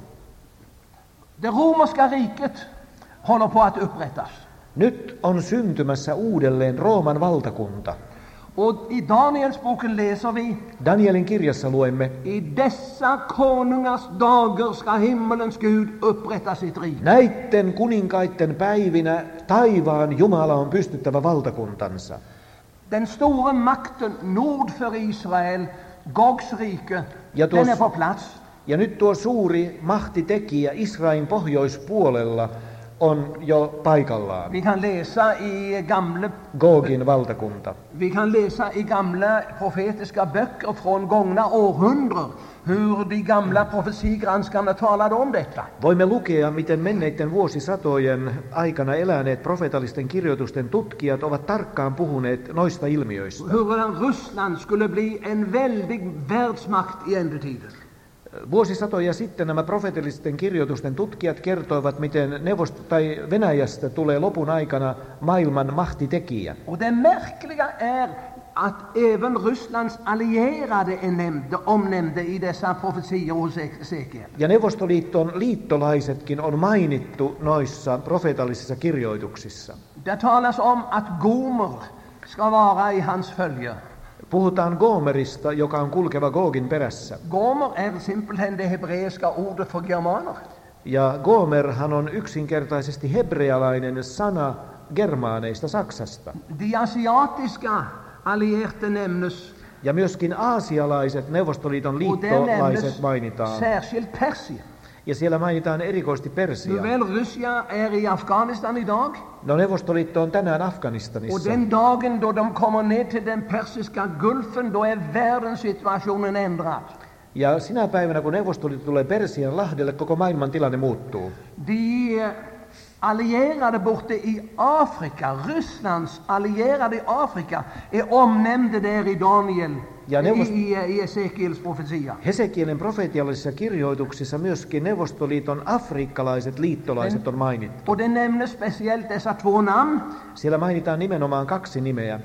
Det romerska riket håller på att upprättas. Nyt on syntymässä uudelleen Rooman valtakunta. Och i Daniels boken läser vi: Danielin kirjassa luemme: I dessa konungars dagar ska himmelens Gud upprätta sitt rike. Näitten kuninkaitten päivinä taivaan Jumala on pystyttävä valtakuntansa. Den stora makten nord för Israel, Gogs rike, den är på plats. Ja nyt tuo suuri mahtitekijä Israelin pohjoispuolella on jo paikallaan. Vi kan läsa i gamla Gogin valtakunta. Vi kan läsa i gamla profetiska böcker från gångna århundraden hur de gamla profetigranskarna talade om detta. Voimme lukea, miten menneiden vuosisatojen aikana eläneet profeetallisten kirjoitusten tutkijat ovat tarkkaan puhuneet noista ilmiöistä. Hur Ryssland skulle bli en väldig världsmakt i ändetiden. Vuosisatoja sitten nämä profeetallisten kirjoitusten tutkijat kertoivat, miten Venäjästä tulee lopun aikana maailman mahtitekijä. Och det märkliga är att även Rysslands allierade är omnämnda i dessa profetior hos Esekiel. Ja Neuvostoliiton liittolaisetkin on mainittu noissa profeetallisissa kirjoituksissa. Det talas om att Gomer ska vara i hans följe. Puhutaan Gomerista, joka on kulkeva Gogin perässä. Gomer är simpelthen det hebreiska ordet för germaner. Ja Gomerhan on yksinkertaisesti hebrealainen sana germaaneista Saksasta. De asiatiska allierade nämnes. Ja myöskin aasialaiset Neuvostoliiton liittolaiset mainitaan. Särskilt Persien. Ja siellä mainitaan erikoisesti Persia. Nuväl Ryssland är i Afghanistan idag. No Neuvostoliitto on tänään Afganistanissa. Och den dagen då de kommer ner till den persiska gulfen, då är världssituationen ändrad. Ja sinä päivänä, kun Neuvostoliitto tulee Persian lahdelle, koko maailman tilanne muuttuu. De allierade borta i Afrika, Rysslands allierade i Afrika, är omnämnda där i Daniel. Ja i Esekiels profetia. Hesekielin profetiallisissa kirjoituksissa myöskin Neuvostoliiton afrikkalaiset liittolaiset on mainittu. Och det nämns speciellt dessa två namn. Siellä mainitaan nimenomaan kaksi nimeä.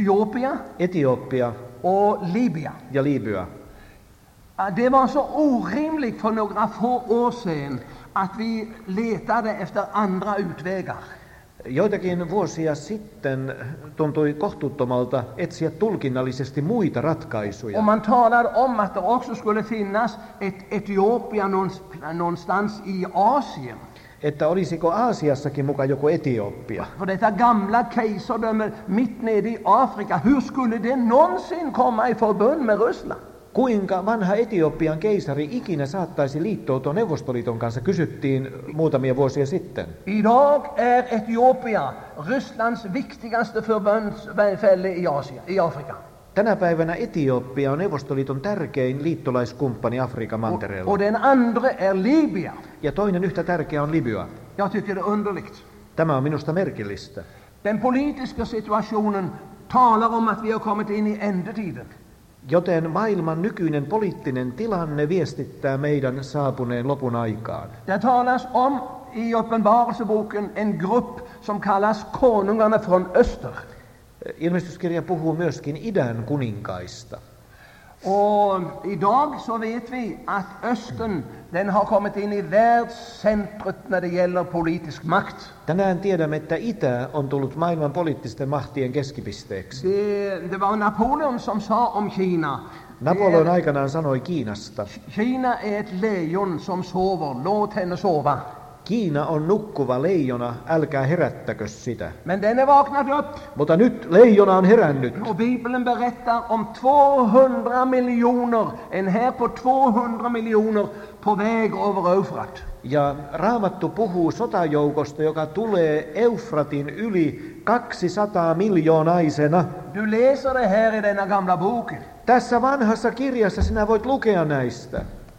Etiopia och Libya. Ja Libya. Det var så orimligt för några få år sedan att vi letade efter andra utvägar. Joitakin vuosia sitten tuntui kohtuuttomalta etsiä tulkinnallisesti muita ratkaisuja. Och man talar om att det också skulle finnas ett Etiopia någonstans i Asien. Että olisiko Aasiassakin mukaan joku Etiopia. För detta gamla kejsardöme mitt nere i Afrika, hur skulle det någonsin komma i förbund med Ryssland? Kuinka vanha Etiopian keisari ikinä saattaisi liittoutua Neuvostoliiton kanssa, kysyttiin muutamia vuosia sitten. Idag är Etiopia Rysslands viktigaste förbundsfälle i Afrika. Tänä päivänä Etiopia on Neuvostoliiton tärkein liittolaiskumppani Afrikan mantereella. Och den andra är Libyen. Ja toinen yhtä tärkeä on Libya. Jag tycker det är underligt. Tämä on minusta merkillistä. Den politiska situationen talar om att vi har kommit in i ändetiden. Joten maailman nykyinen poliittinen tilanne viestittää meidän saapuneen lopun aikaan. Det talas om i Uppenbarelseboken en grupp som kallas konungarna från öster. Ilmestyskirja puhuu myöskin idän kuninkaista. Och idag så vet vi att östern den har kommit in i världscentret när det gäller politisk makt. Tänään tiedämme, että itä on tullut maailman poliittisten mahtien keskipisteeksi. Det var Napoleon som sa om Kina. Napoleon aikanaan sanoi Kiinasta. Kina är ett lejon som sover, låt henne sova. Kiina on nukkuva leijona, älkää herättäkö sitä. Men den är vaknat upp. Mutta nyt leijona on herännyt. Och Bibeln berättar om 200 miljoner, en här på 200 miljoner på väg över Eufrat. Ja Raamattu puhuu sotajoukosta, joka tulee Eufratin yli 200 miljoonaisena. Du läser det här i denna gamla boken. Tässä vanhassa kirjassa sinä voit lukea näistä.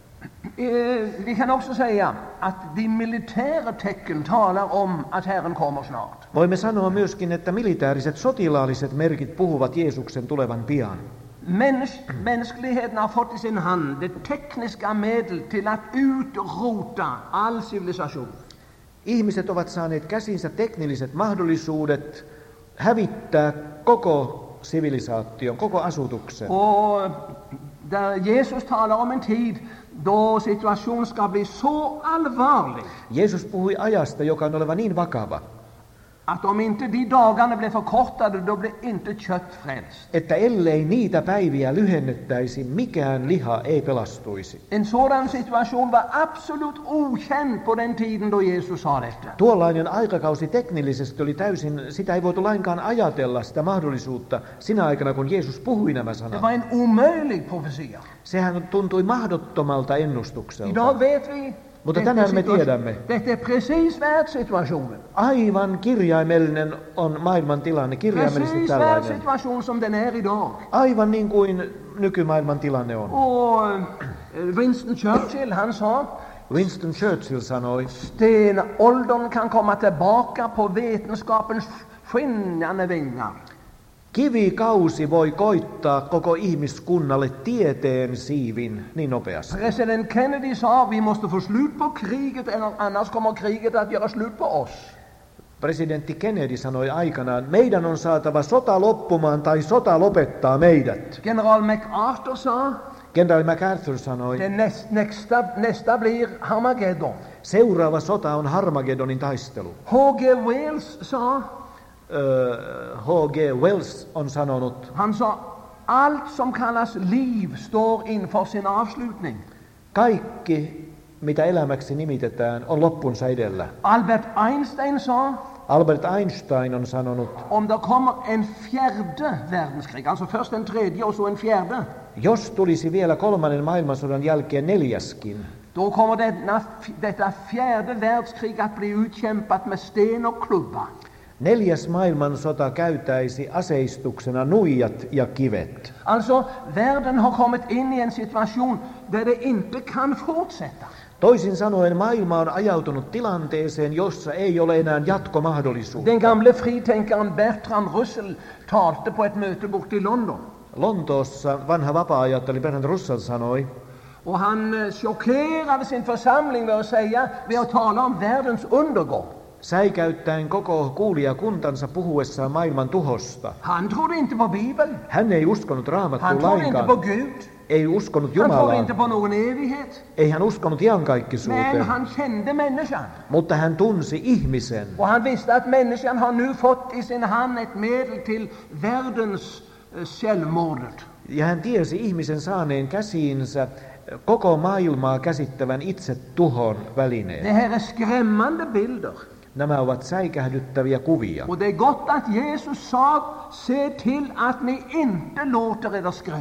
Vi kan också säga att de militära tecken talar om att Herren kommer snart. Voimme sanoa myöskin, että militääriset sotilaalliset merkit puhuvat Jeesuksen tulevan pian. Mänskligheten har fått i sin hand det tekniska medel till att utrota all civilisation. Ihmiset ovat saaneet käsinsä teknilliset mahdollisuudet hävittää koko sivilisaation, koko asutuksen. Och där Jesus talar om en tid då situationen ska bli så allvarlig. Jeesus puhui ajasta, joka on oleva niin vakava, att om inte de dagarna blir förkortade, då blir inte kött frälst. että ellei niitä päiviä lyhennettäisi, mikään liha ei pelastuisi. En sådan situation var absolut okänd på den tiden då Jesus sa detta. Tuollainen aikakausi teknillisesti oli täysin, sitä ei voitu lainkaan ajatella sitä mahdollisuutta sinä aikana, kun Jeesus puhui nämä Det sanat. var en omöjlig profetia. Sehän tuntui mahdottomalta ennustukselta. Idag vet vi. Mutta tänään me tiedämme. Detta är precis världssituationen. Aivan kirjaimellinen on maailman tilanne, kirjaimellisesti Precis tällainen. världssituation som den är idag. Aivan niin kuin nykymaailman tilanne on. Och Winston Churchill, han sa, Winston Churchill sanoi, stenåldern kan komma tillbaka på vetenskapens skinnande vingar. kivikausi voi koittaa koko ihmiskunnalle tieteen siivin niin nopeasti. President Kennedy sa, vi måste få slut på kriget, annars kommer kriget att göra slut på oss. Presidentti Kennedy sanoi aikanaan, meidän on saatava sota loppumaan tai sota lopettaa meidät. General MacArthur sa, Kenraali MacArthur sanoi, nästa blir Armageddon. seuraava sota on Harmagedonin taistelu. H.G. Wells sa, H.G. Wells on sanonut, han sa, allt som kallas liv står inför sin avslutning. kaikki, mitä elämäksi nimitetään, on loppunsa edellä. Albert Einstein sa, Albert Einstein on sanonut, om det kommer en fjärde världskrig, alltså först en tredje och så en fjärde, jos tulisi vielä kolmannen maailmansodan jälkeen neljäskin, då kommer detta fjärde världskrig att bli utkämpat med sten och klubba. neljäs maailmansota käytäisi aseistuksena nuijat ja kivet. Alltså, världen har kommit in i en situation där det inte kan fortsätta. Toisin sanoen maailma on ajautunut tilanteeseen, jossa ei ole enää jatkomahdollisuutta. Den gamle fritänkaren Bertrand Russell talte på ett möte borta i London. Lontoossa vanha vapaa-ajatteli Bertrand Russell sanoi, Och han chockerade sin församling med att tala om världens undergång. säikäyttäen koko kuulijakuntansa puhuessaan maailman tuhosta. Han trodde inte på Bibeln. Hän ei uskonut Han Raamattuun trodde inte på lainkaan, Gud. ei uskonut Han trodde Jumalaa, inte på någon evighet. ei hän uskonut Men iankaikkisuuteen, han kände människan. mutta hän tunsi ihmisen. Och han visste att människan har nu fått i sin hand ett medel till världens självmordet. Ja hän tiesi ihmisen saaneen käsiinsä koko maailmaa käsittävän itse tuhon Det välineen. här är skrämmande bilder. Nämä ovat säikähdyttäviä kuvia. Och det är gott att Jesus sa, se till att ni inte låter er skrämma.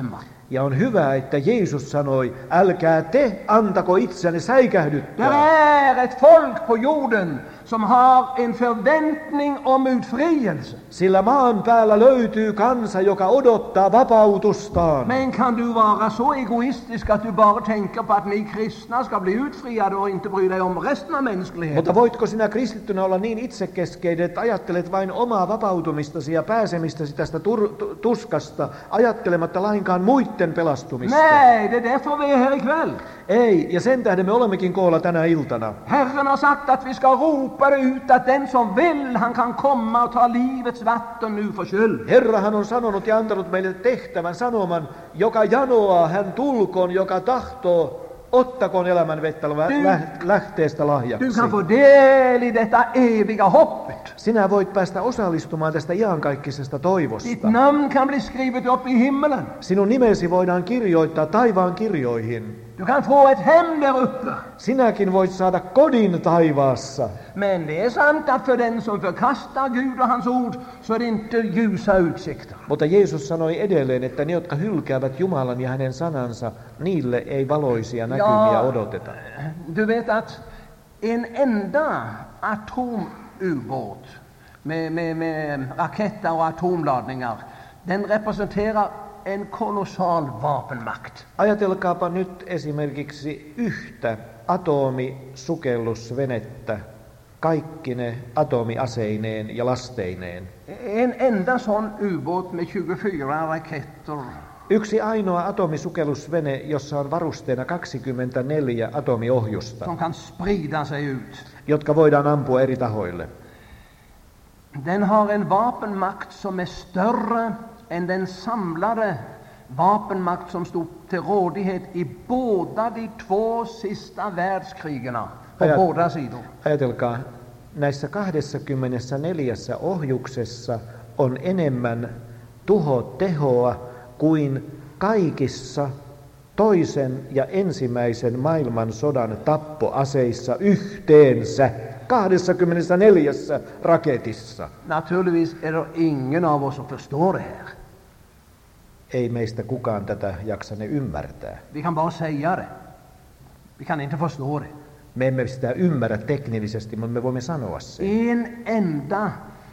Ja on hyvä, että Jeesus sanoi, älkää te antako itseänne säikähdyttää. Det är ett folk på jorden som har en förväntning om utfrielse. Sillä maan päällä löytyy kansa, joka odottaa vapautustaan. Men kan du vara så egoistisk att du bara tänker på att ni kristna ska bli utfriade och inte bry dig om resten av mänskligheten? Mutta voitko sinä kristittynä olla niin itsekeskeinen, että ajattelet vain omaa vapautumistasi ja pääsemistäsi tästä tuskasta, ajattelematta lainkaan muiden pelastumista? Nej, det är därför vi är här ikväll. Ei, ja sen tähden me olemmekin koolla tänä iltana. Herren har sagt att vi ska ropa ut att den som vill, han kan komma och ta livets vatten nu för skyld. Herrahan on sanonut ja antanut meille tehtävän sanoman, joka janoaa, hän tulkoon, joka tahtoo, ottakoon elämän vettä lähteestä lahjaksi. Du kan få del i detta eviga hoppet. Sinä voit päästä osallistumaan tästä iankaikkisesta toivosta. Ditt namn kan bli skrivet upp i himmelen. Sinun nimesi voidaan kirjoittaa taivaan kirjoihin. Du kan få ett hem där uppe. Sinäkin voit saada kodin taivaassa. Men det är sant att för den som förkastar Gud och hans ord så är det inte ljusa utsikter. Mutta Jeesus sanoi edelleen, että ne, jotka hylkäävät Jumalan ja hänen sanansa, niille ei valoisia näkymiä odoteta. Du vet att en enda atomubåt med raketter och atomladdningar, den representerar en kolossal vapenmakt. Ajatelkaapa nyt esimerkiksi yhtä atomisukellusvenettä, kaikkine atomiaseineen ja lasteineen. En enda sån ubåt med 24 raketter. Yksi ainoa atomisukellusvene, jossa on varusteena 24 atomiohjusta, som kan sprida sig ut. Jotka voidaan ampua eri tahoille. Den har en vapenmakt som är större än den samlade vapenmakt som stod till rådighet i båda de två sista världskrigen på båda sidor. Ajatelkaa, näissä 24 ohjuksessa on enemmän tehoa kuin kaikissa toisen ja ensimmäisen maailmansodan tappoaseissa yhteensä 24 raketissa. Naturligtvis är det ingen av oss som förstår det här. Ei meistä kukaan tätä jaksane ymmärtää. Vi kan bara säga det. Vi kan inte förstå det. Me emme sitä ymmärrä teknillisesti, mutta me voimme sanoa sen. En enda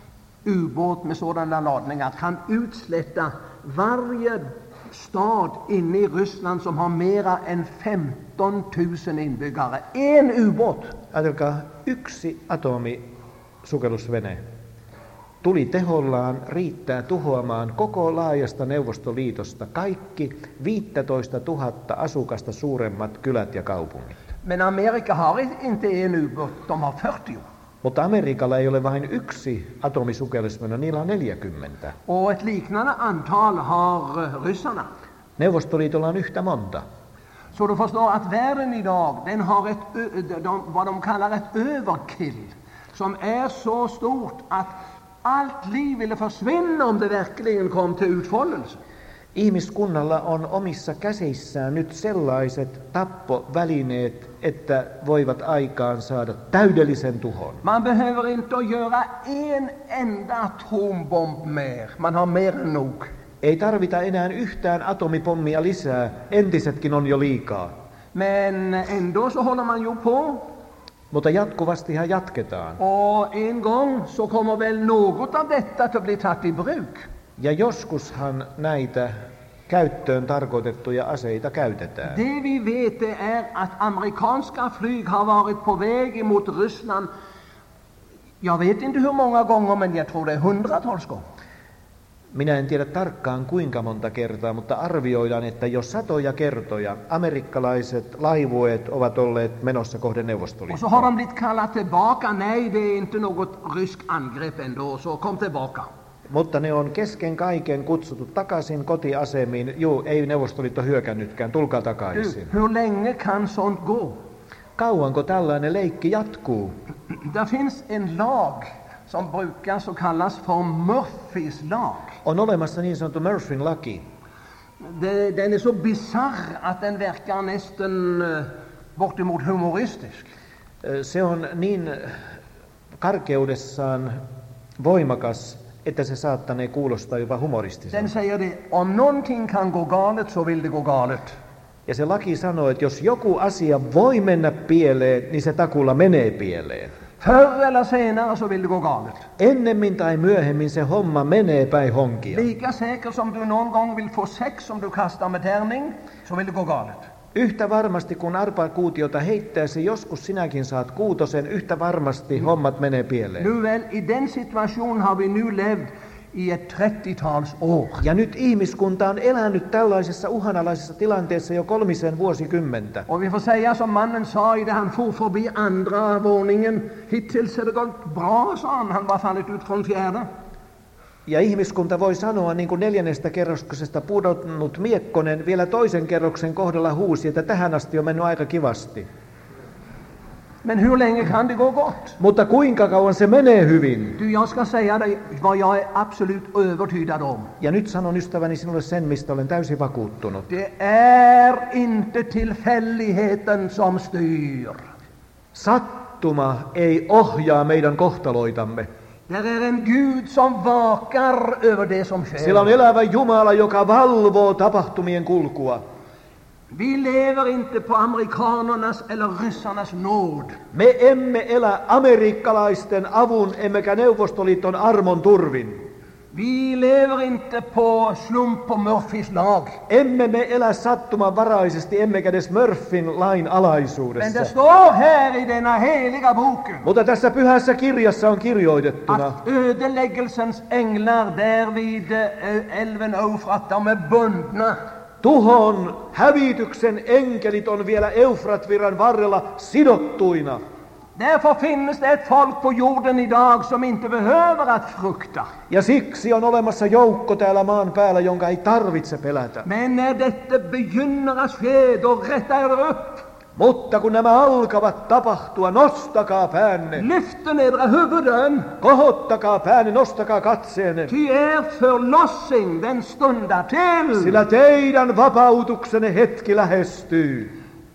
ubåt med sådana laddningar kan utslätta varje stad inne i Ryssland som har mera än 15 000 inbyggare. En ubåt. Ajatelkaa, yksi atomisukellusvene tuli tehollaan riittää tuhoamaan koko laajasta Neuvostoliitosta kaikki 15 000 asukasta suuremmat kylät ja kaupungit. Men Amerika har inte en ubåt, de har 40. Mutta Amerikalla ei ole vain yksi atomisukellusvene, niillä on 40. Och ett liknande antal har ryssarna. Neuvostoliitolla on yhtä monta. Så du förstår att världen idag, den har vad de kallar ett överkill som är så stort att allt liv ville försvinna om det verkligen kom till utfollelse. Ihmiskunnalla on omissa käsissään nyt sellaiset tappovälineet, että voivat aikaan saada täydellisen tuhon. Man behöver inte göra en enda atombomb mer. Man har mer än nog. Ei tarvita enää yhtään atomipommia lisää, entisetkin on jo liikaa. Men ändå så håller man ju på. Mutta jatkuvastihan jatketaan. Och en gång så kommer väl något av detta att bli tatt i bruk. Ja joskushan näitä käyttöön tarkoitettuja aseita käytetään. Det vi vet är att amerikanska flyg har varit på väg mot Ryssland. Jag vet inte hur många gånger, men jag tror det är hundratals gånger. Minä en tiedä tarkkaan kuinka monta kertaa, mutta arvioidaan, että jo satoja kertoja amerikkalaiset laivueet ovat olleet menossa kohden Neuvostoliittoa. Och så har de blivit kallade tillbaka. Nej, det är inte något rysk angrepp ändå, så kom tillbaka. Mutta ne on kesken kaiken kutsuttu takaisin kotiasemiin. Joo, ei Neuvostoliitto hyökännytkään, tulkaa takaisin. Hur länge kan sånt gå? Kauanko tällainen leikki jatkuu? Det finns en lag som brukar så kallas för Murphys lag. On olemassa niin sanottu Murphyn laki. Den är så bizarr att den verkar nästan bortemot humoristisk. Se on niin karkeudessaan voimakas, että se saattanee kuulostaa jopa Den humoristiselta. säger det, om någonting kan gå galet så vill det gå galet. Ja se laki sanoo, että jos joku asia voi mennä pieleen, niin se takulla menee pieleen. Förr eller senare så vill det gå galet. Ennemmin tai myöhemmin se homma menee päin honkia. Lika säkert som du någon gång vill få sex om du kastar med tärning, så vill det gå galet. Yhtä varmasti kun arpakuutiota heittää, se joskus sinäkin saat kuutosen, yhtä varmasti hommat menee pieleen. Nu väl, i den situation har vi nu levt i ett 30-tals år. Ja nyt ihmiskunta on elänyt tällaisessa uhanalaisessa tilanteessa jo 3 vuosikymmentä. Och vi får säga som mannen sa i det han for förbi andra våningen. Hittills har det gått bra, sa han. Han var fallit ut från fjärde. Ja ihmiskunta voi sanoa, niin kuin 4. kerroksesta pudonnut miekkonen vielä 2. kerroksen kohdalla huusi, että tähän asti on mennyt aika kivasti. Men hur länge kan det gå gott? Mutta kuinka kauan se menee hyvin? Du, jag ska säga dig vad jag är absolut övertygad om. Ja nyt sanon ystäväni sinulle sen, mistä olen täysin vakuuttunut. Det är inte tillfälligheten som styr. Sattuma ei ohjaa meidän kohtaloitamme. Det är en Gud som vakar över det som Sillä on sker. elävä Jumala, joka valvoo tapahtumien kulkua. Vi lever inte på amerikanernas eller ryssarnas nåd. Me emme elä amerikkalaisten avun, emmekä Neuvostoliiton armon turvin. Vi lever inte på slump och Murphys lag. Emme me elä sattumanvaraisesti, emmekä edes Murphyn lain Men alaisuudessa. det står här i denna heliga boken Mutta tässä pyhässä kirjassa on kirjoitettuna, att ödeläggelsens änglar där vid älven Eufrat, de är bundna. tuhon hävityksen enkelit on vielä Eufratvirran varrella sidottuina. Därför finns det ett folk på jorden idag som inte behöver att frukta. Ja siksi on olemassa joukko täällä maan päällä, jonka ei tarvitse pelätä. Men när detta begynner att ske, då rätta er upp. Mutta kun nämä alkavat tapahtua, nostakaa päänne. Lyft nedra huvuden. Kohottakaa päänne, nostakaa katseenne. Ty er förlossning, den stundar till. Sillä teidän vapautuksenne hetki lähestyy.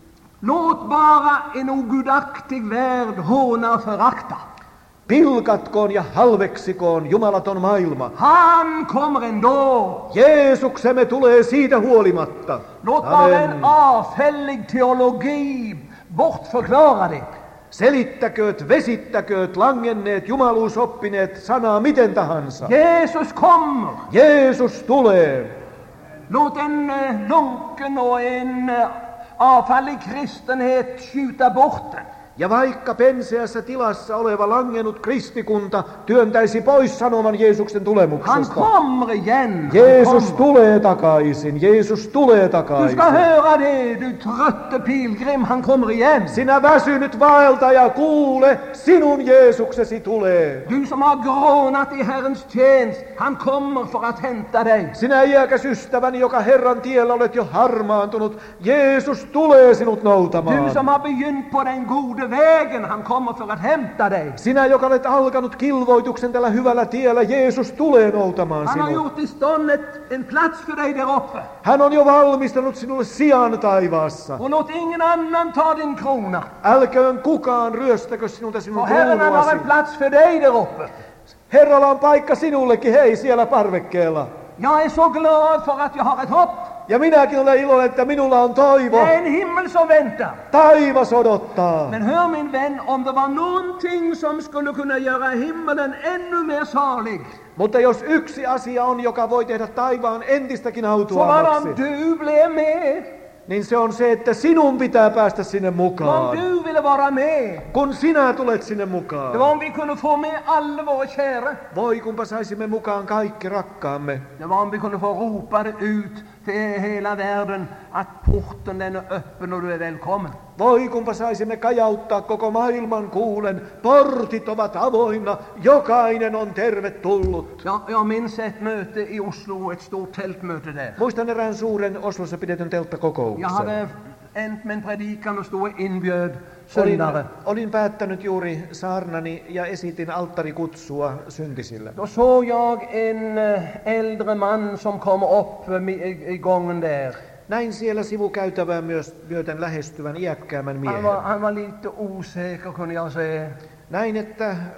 Låt bara en ogudaktig värld håna och förakta. Pilkatkoon ja halveksikoon jumalaton maailma. Han kommer ändå. Jeesuksemme tulee siitä huolimatta. Låt bara en avfällig teologi bortförklara det. Selittäkööt, vesittäkööt, langenneet, jumaluusoppineet sanaa miten tahansa. Jesus kommer. Jeesus tulee. Låt en lunken och en avfallig kristenhet skjuta bort den. Ja vaikka penseässä tilassa oleva langennut kristikunta työntäisi pois sanoman Jeesuksen Han tulemuksesta. kommer igen. Jeesus tulee takaisin, Jeesus tulee Du takaisin. ska höra det, du trötte pilgrim, han kommer igen. Sinä väsynyt vaeltaja, kuule, sinun Jeesuksesi tulee. Du som har grånat i Herrens tjänst, han kommer för att hämta dig. Sinä iäkäs ystäväni, joka Herran tiellä olet jo harmaantunut, Jeesus tulee sinut Du noutamaan. som har begynt på den gode vägen, han kommer för att hämta dig. Sinä, joka olet alkanut kilvoituksen tällä hyvällä tiellä, Jeesus tulee noutamaan Han har sinut. gjort i stånd en plats för dig där uppe. Hän on jo valmistanut sinulle sijan taivaassa. Och låt ingen annan ta din krona. Älköön kukaan ryöstäkö sinulta sinun Och Herren han har kruunuasi. en plats för dig där uppe. Herralla on paikka sinullekin, hei siellä parvekkeella. Jag är så glad för att jag har ett hopp. Ja minäkin olen iloinen, että minulla on toivo. Det är en himmel som väntar. Taivas odottaa. Men hör min vän, om det var någonting som skulle kunna göra himmelen ännu mer salig, Mutta jos yksi asia on, joka voi tehdä taivaan entistäkin så var autuaammaksi, om du blev med. niin se on se, että sinun pitää päästä sinne Om mukaan. du ville vara med. Kun sinä tulet sinne Det var mukaan. om vi kunde få med alla våra kära. Voi kumpa saisimme mukaan kaikki rakkaamme. Det var om vi kunde få ropa det ut till hela världen att porten den är öppen och du är välkommen. Voi kumpa saisimme kajauttaa koko maailman kuulen. Portit ovat avoinna, jokainen on tervetullut. Ja, jag minns ett möte i Oslo, ett stort tältmöte där. Muistan erään suuren Oslossa pidetyn Jag telttakokouksen. hade änt med en predikan och stod och inbjöd syndare. Olin päättänyt juuri saarnani ja esitin alttarikutsua syntisille. Då såg jag en äldre man som kom upp i gången där. Näin siellä sivukäytävää myöten lähestyvän iäkkäämmän miehen. Han var lite osäker, kunde jag säga. Näin, että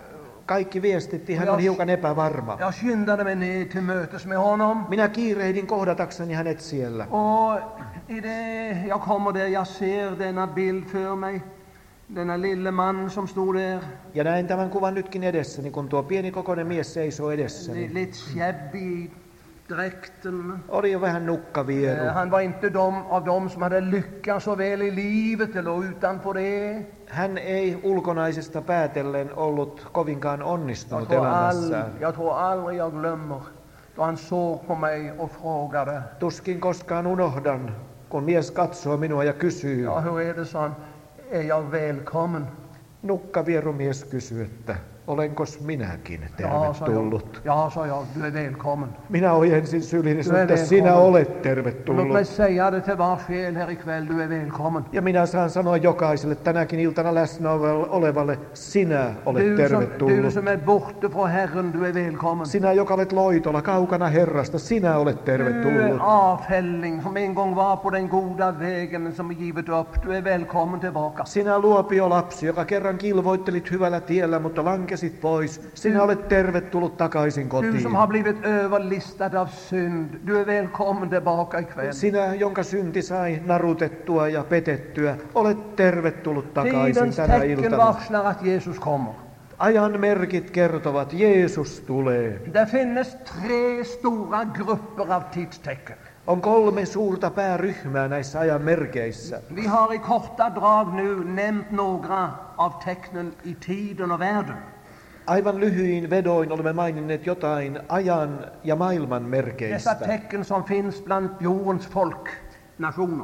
Kaikki viestitti, hän on hiukan epävarma. Jag skyndade mig ner till mötes med honom. Minä kiirehdin kohdatakseni hänet siellä. Och i det jag kommer där, jag ser denna bild för mig. Denna lille man som stod där. Ja näin tämän kuvan nytkin edessäni, kun tuo pienikokoinen mies seisoo edessäni. Lite shabby dräkten. Oli jo vähän nukkavieru. Han var inte av dem som hade lyckats så väl i livet eller utanför det. Hän ei ulkonaisesta päätellen ollut kovinkaan onnistunut elämässään. Jag tror aldrig jag glömmer då han såg på mig och frågade. Tuskin koskaan unohdan, kun mies katsoo minua ja kysyy. Ja, hur är det, sa han? Är jag välkommen? Nukkavierumies kysyy, että olenkos minäkin tervetullut? Ja, sa jag, du är välkommen. Minä ojensin sylini, että sinä olet Låt tervetullut. mig säga det till var själ här ikväll, du är välkommen. Ja minä saan sanoa jokaiselle tänäkin iltana läsnä olevalle, sinä olet Du tervetullut. som är borta från Herren, du är välkommen. Sinä, joka olet loitolla kaukana Herrasta, sinä olet Du är tervetullut. avfälling som en gång var på den goda vägen men som är givet upp. Du är välkommen tillbaka. Sinä luopiolapsi, joka kerran kilvoittelit hyvällä tiellä, mutta lankesit pois. Sinä olet tervetullut takaisin Du kotiin. som har blivit överlistad av synd, du är välkommen tillbaka ikväll. Sinä, jonka synti sai narutettua ja petettyä, olet tervetullut takaisin Tidens tänä tecken iltana. varslar att Jesus kommer. Ajan merkit kertovat, Jeesus tulee. Det finns tre stora grupper av tidstecken. On 3 suurta pääryhmää näissä ajan merkeissä. Vi har i korta drag nu nämnt några av tecknen i tiden och världen. Aivan lyhyin vedoin olemme maininneet jotain ajan ja maailman Dessa merkeistä. tecken som finns bland jordens folk, nationer.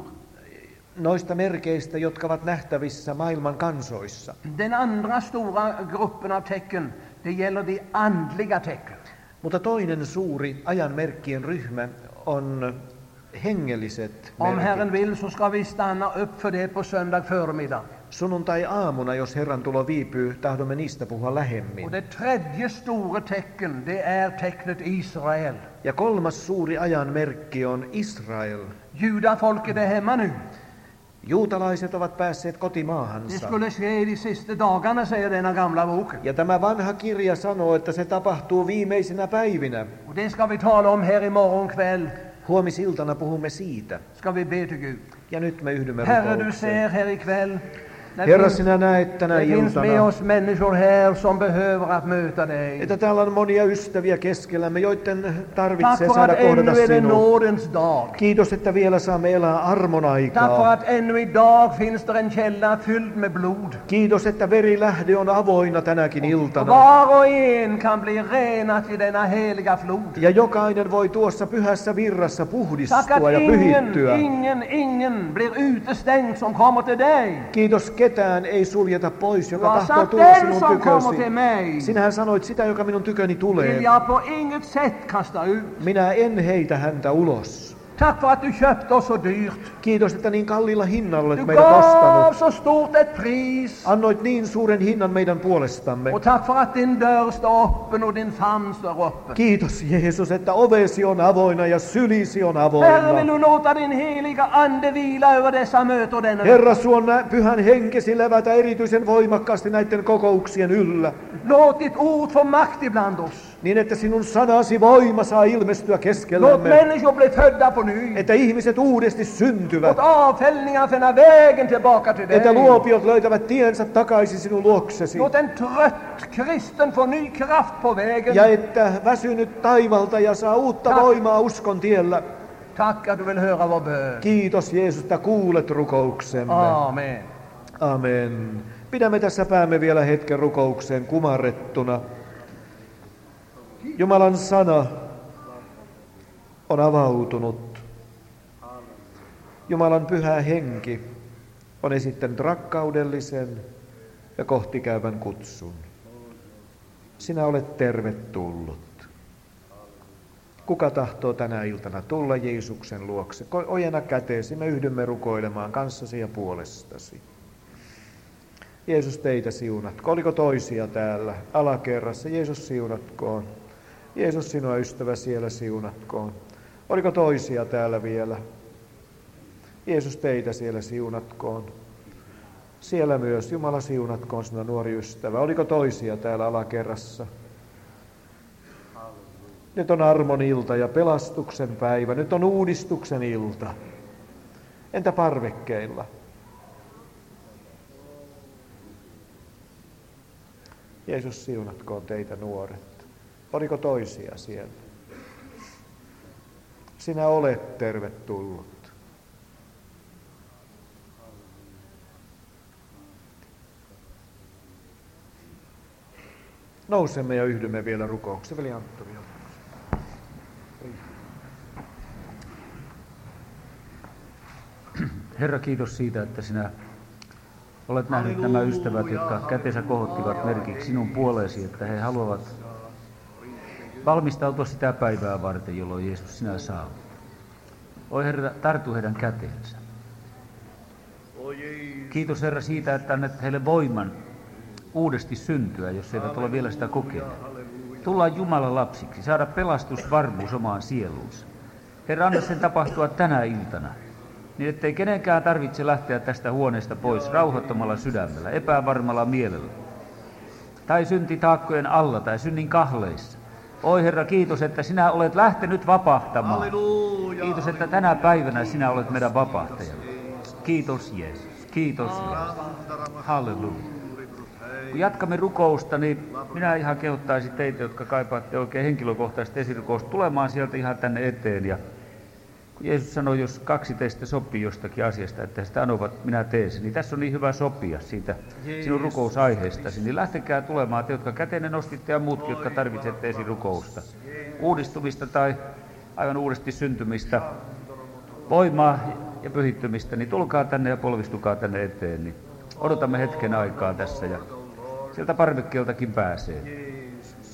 Noista merkeistä, jotka ovat nähtävissä maailman kansoissa. Den andra stora gruppen av tecken, det gäller de andliga tecken. Mutta toinen suuri ajan merkkien ryhmä on hengelliset Om Herren merkit. vill så ska vi stanna upp för det på söndag förmiddag. Sunnuntai-aamuna, jos Herran tulo viipyy, tahdomme niistä puhua Och lähemmin. det tredje stora tecken, det är tecknet Israel. Ja 3. suuri ajan merkki on Israel. Judafolket är hemma nu. Juutalaiset ovat päässeet Det kotimaahansa. skulle ske i de sista dagarna, säger denna gamla boken. Ja tämä vanha kirja sanoo, että se tapahtuu viimeisinä päivinä. Och det ska vi tala om här imorgon kväll. Huomisiltana puhumme siitä. Ska vi be till Gud. Ja nyt me yhdymme Herre, du rukoukseen. ser här ikväll. Herra, sinä näet tänä Det finns med iltana, oss människor här som behöver att möta dig. että täällä on monia ystäviä keskellämme, joiden tarvitsee Tack för saada att ännu kohdata är det sinua. nådens dag. Kiitos, että vielä saamme elää armon Tack för aikaa. att ännu idag finns det en källa fylld med blod. Kiitos, että verilähde on avoinna tänäkin iltana. Var och en kan bli renat i denna heliga flod. Ja jokainen voi tuossa pyhässä virrassa Tack puhdistua att ja pyhittyä. ingen blir utestängd som kommer till dig. Kiitos, ketään ei suljeta pois, Du joka har tahtoo sagt tulla den sinun som kommer tykösi. till mig Sinähän sanoit sitä, joka minun tyköni tulee. vill jag på inget sätt kasta ut. Minä en heitä häntä ulos. Tack för att du köpte oss så dyrt. Kiitos, että niin kalliilla hinnalla olet Du meidät gav ostanut. så stort ett pris. Annoit niin suuren hinnan meidän puolestamme. Och tack för att din dörr står öppen och din famn står öppen. Kiitos Jeesus, että ovesi on avoinna ja sylisi on Herre, vill avoinna. du låta din heliga ande vila över dessa möten denna Herra, suon pyhän henkesi levätä erityisen voimakkaasti näiden kokouksien yllä. Låt ditt ord få makt ibland oss. Niin, että sinun sanasi voima saa ilmestyä Låt keskellämme. människor bli födda på ny. Että ihmiset uudesti syntyvät. Låt avfällningar finna vägen tillbaka till Että dig. luopiot löytävät tiensä takaisin sinun luoksesi. Låt en trött kristen få ny kraft på vägen. Ja että väsynyt taivaltaja saa uutta voimaa uskon tiellä. Tack att du vill höra vår bön. Kiitos Jeesus, että kuulet rukouksemme. Amen. Amen. Pidämme tässä päämme vielä hetken rukoukseen kumarrettuna. Jumalan sana on avautunut. Jumalan pyhä henki on esittänyt rakkaudellisen ja kohtikäyvän kutsun. Sinä olet tervetullut. Kuka tahtoo tänä iltana tulla Jeesuksen luokse? Ojenna käteesi, me yhdymme rukoilemaan kanssasi ja puolestasi. Jeesus, teitä siunatko. Oliko toisia täällä alakerrassa? Jeesus siunatkoon. Jeesus, sinua ystävä siellä siunatkoon. Oliko toisia täällä vielä? Jeesus, teitä siellä siunatkoon. Siellä myös. Jumala siunatkoon sinua, nuori ystävä. Oliko toisia täällä alakerrassa? Nyt on armon ilta ja pelastuksen päivä. Nyt on uudistuksen ilta. Entä parvekkeilla? Jeesus siunatkoon teitä, nuoret. Oliko toisia siellä? Sinä olet tervetullut. Nousemme ja yhdymme vielä rukoukseen. Veli Antto vielä. Herra, kiitos siitä, että sinä olet nähnyt nämä ystävät, jotka kätensä kohottivat merkiksi sinun puoleesi, että he haluavat valmistautua sitä päivää varten, jolloin Jeesus sinä saavut. Oi Herra, tartu heidän käteensä. Kiitos Herra siitä, että annat heille voiman uudesti syntyä, jos he eivät ole vielä sitä kokeneet. Tullaan Jumalan lapsiksi, saada pelastusvarmuus omaan sieluunsa. Herra, anna sen tapahtua tänä iltana, niin ettei kenenkään tarvitse lähteä tästä huoneesta pois rauhoittomalla sydämellä, epävarmalla mielellä, tai syntitaakkojen alla tai synnin kahleissa. Oi Herra, kiitos, että sinä olet lähtenyt vapahtamaan. Kiitos, että tänä päivänä sinä olet meidän vapahtajamme. Kiitos Jeesus, kiitos Jeesus. Halleluja. Kun jatkamme rukousta, niin minä ihan kehottaisin teitä, jotka kaipaatte oikein henkilökohtaisesti esirukousta, tulemaan sieltä ihan tänne eteen. Ja kun Jeesus sanoi, jos kaksi teistä sopii jostakin asiasta, että sitä anovat, minä teen sen, niin tässä on niin hyvä sopia siitä sinun rukousaiheestasi. Niin lähtekää tulemaan te, jotka kätenne nostitte ja muutkin, jotka tarvitsette esirukousta. Uudistumista tai aivan uudesti syntymistä, voimaa ja pyhittymistä, niin tulkaa tänne ja polvistukaa tänne eteen. Niin odotamme hetken aikaa tässä ja sieltä parvekkeeltakin pääsee.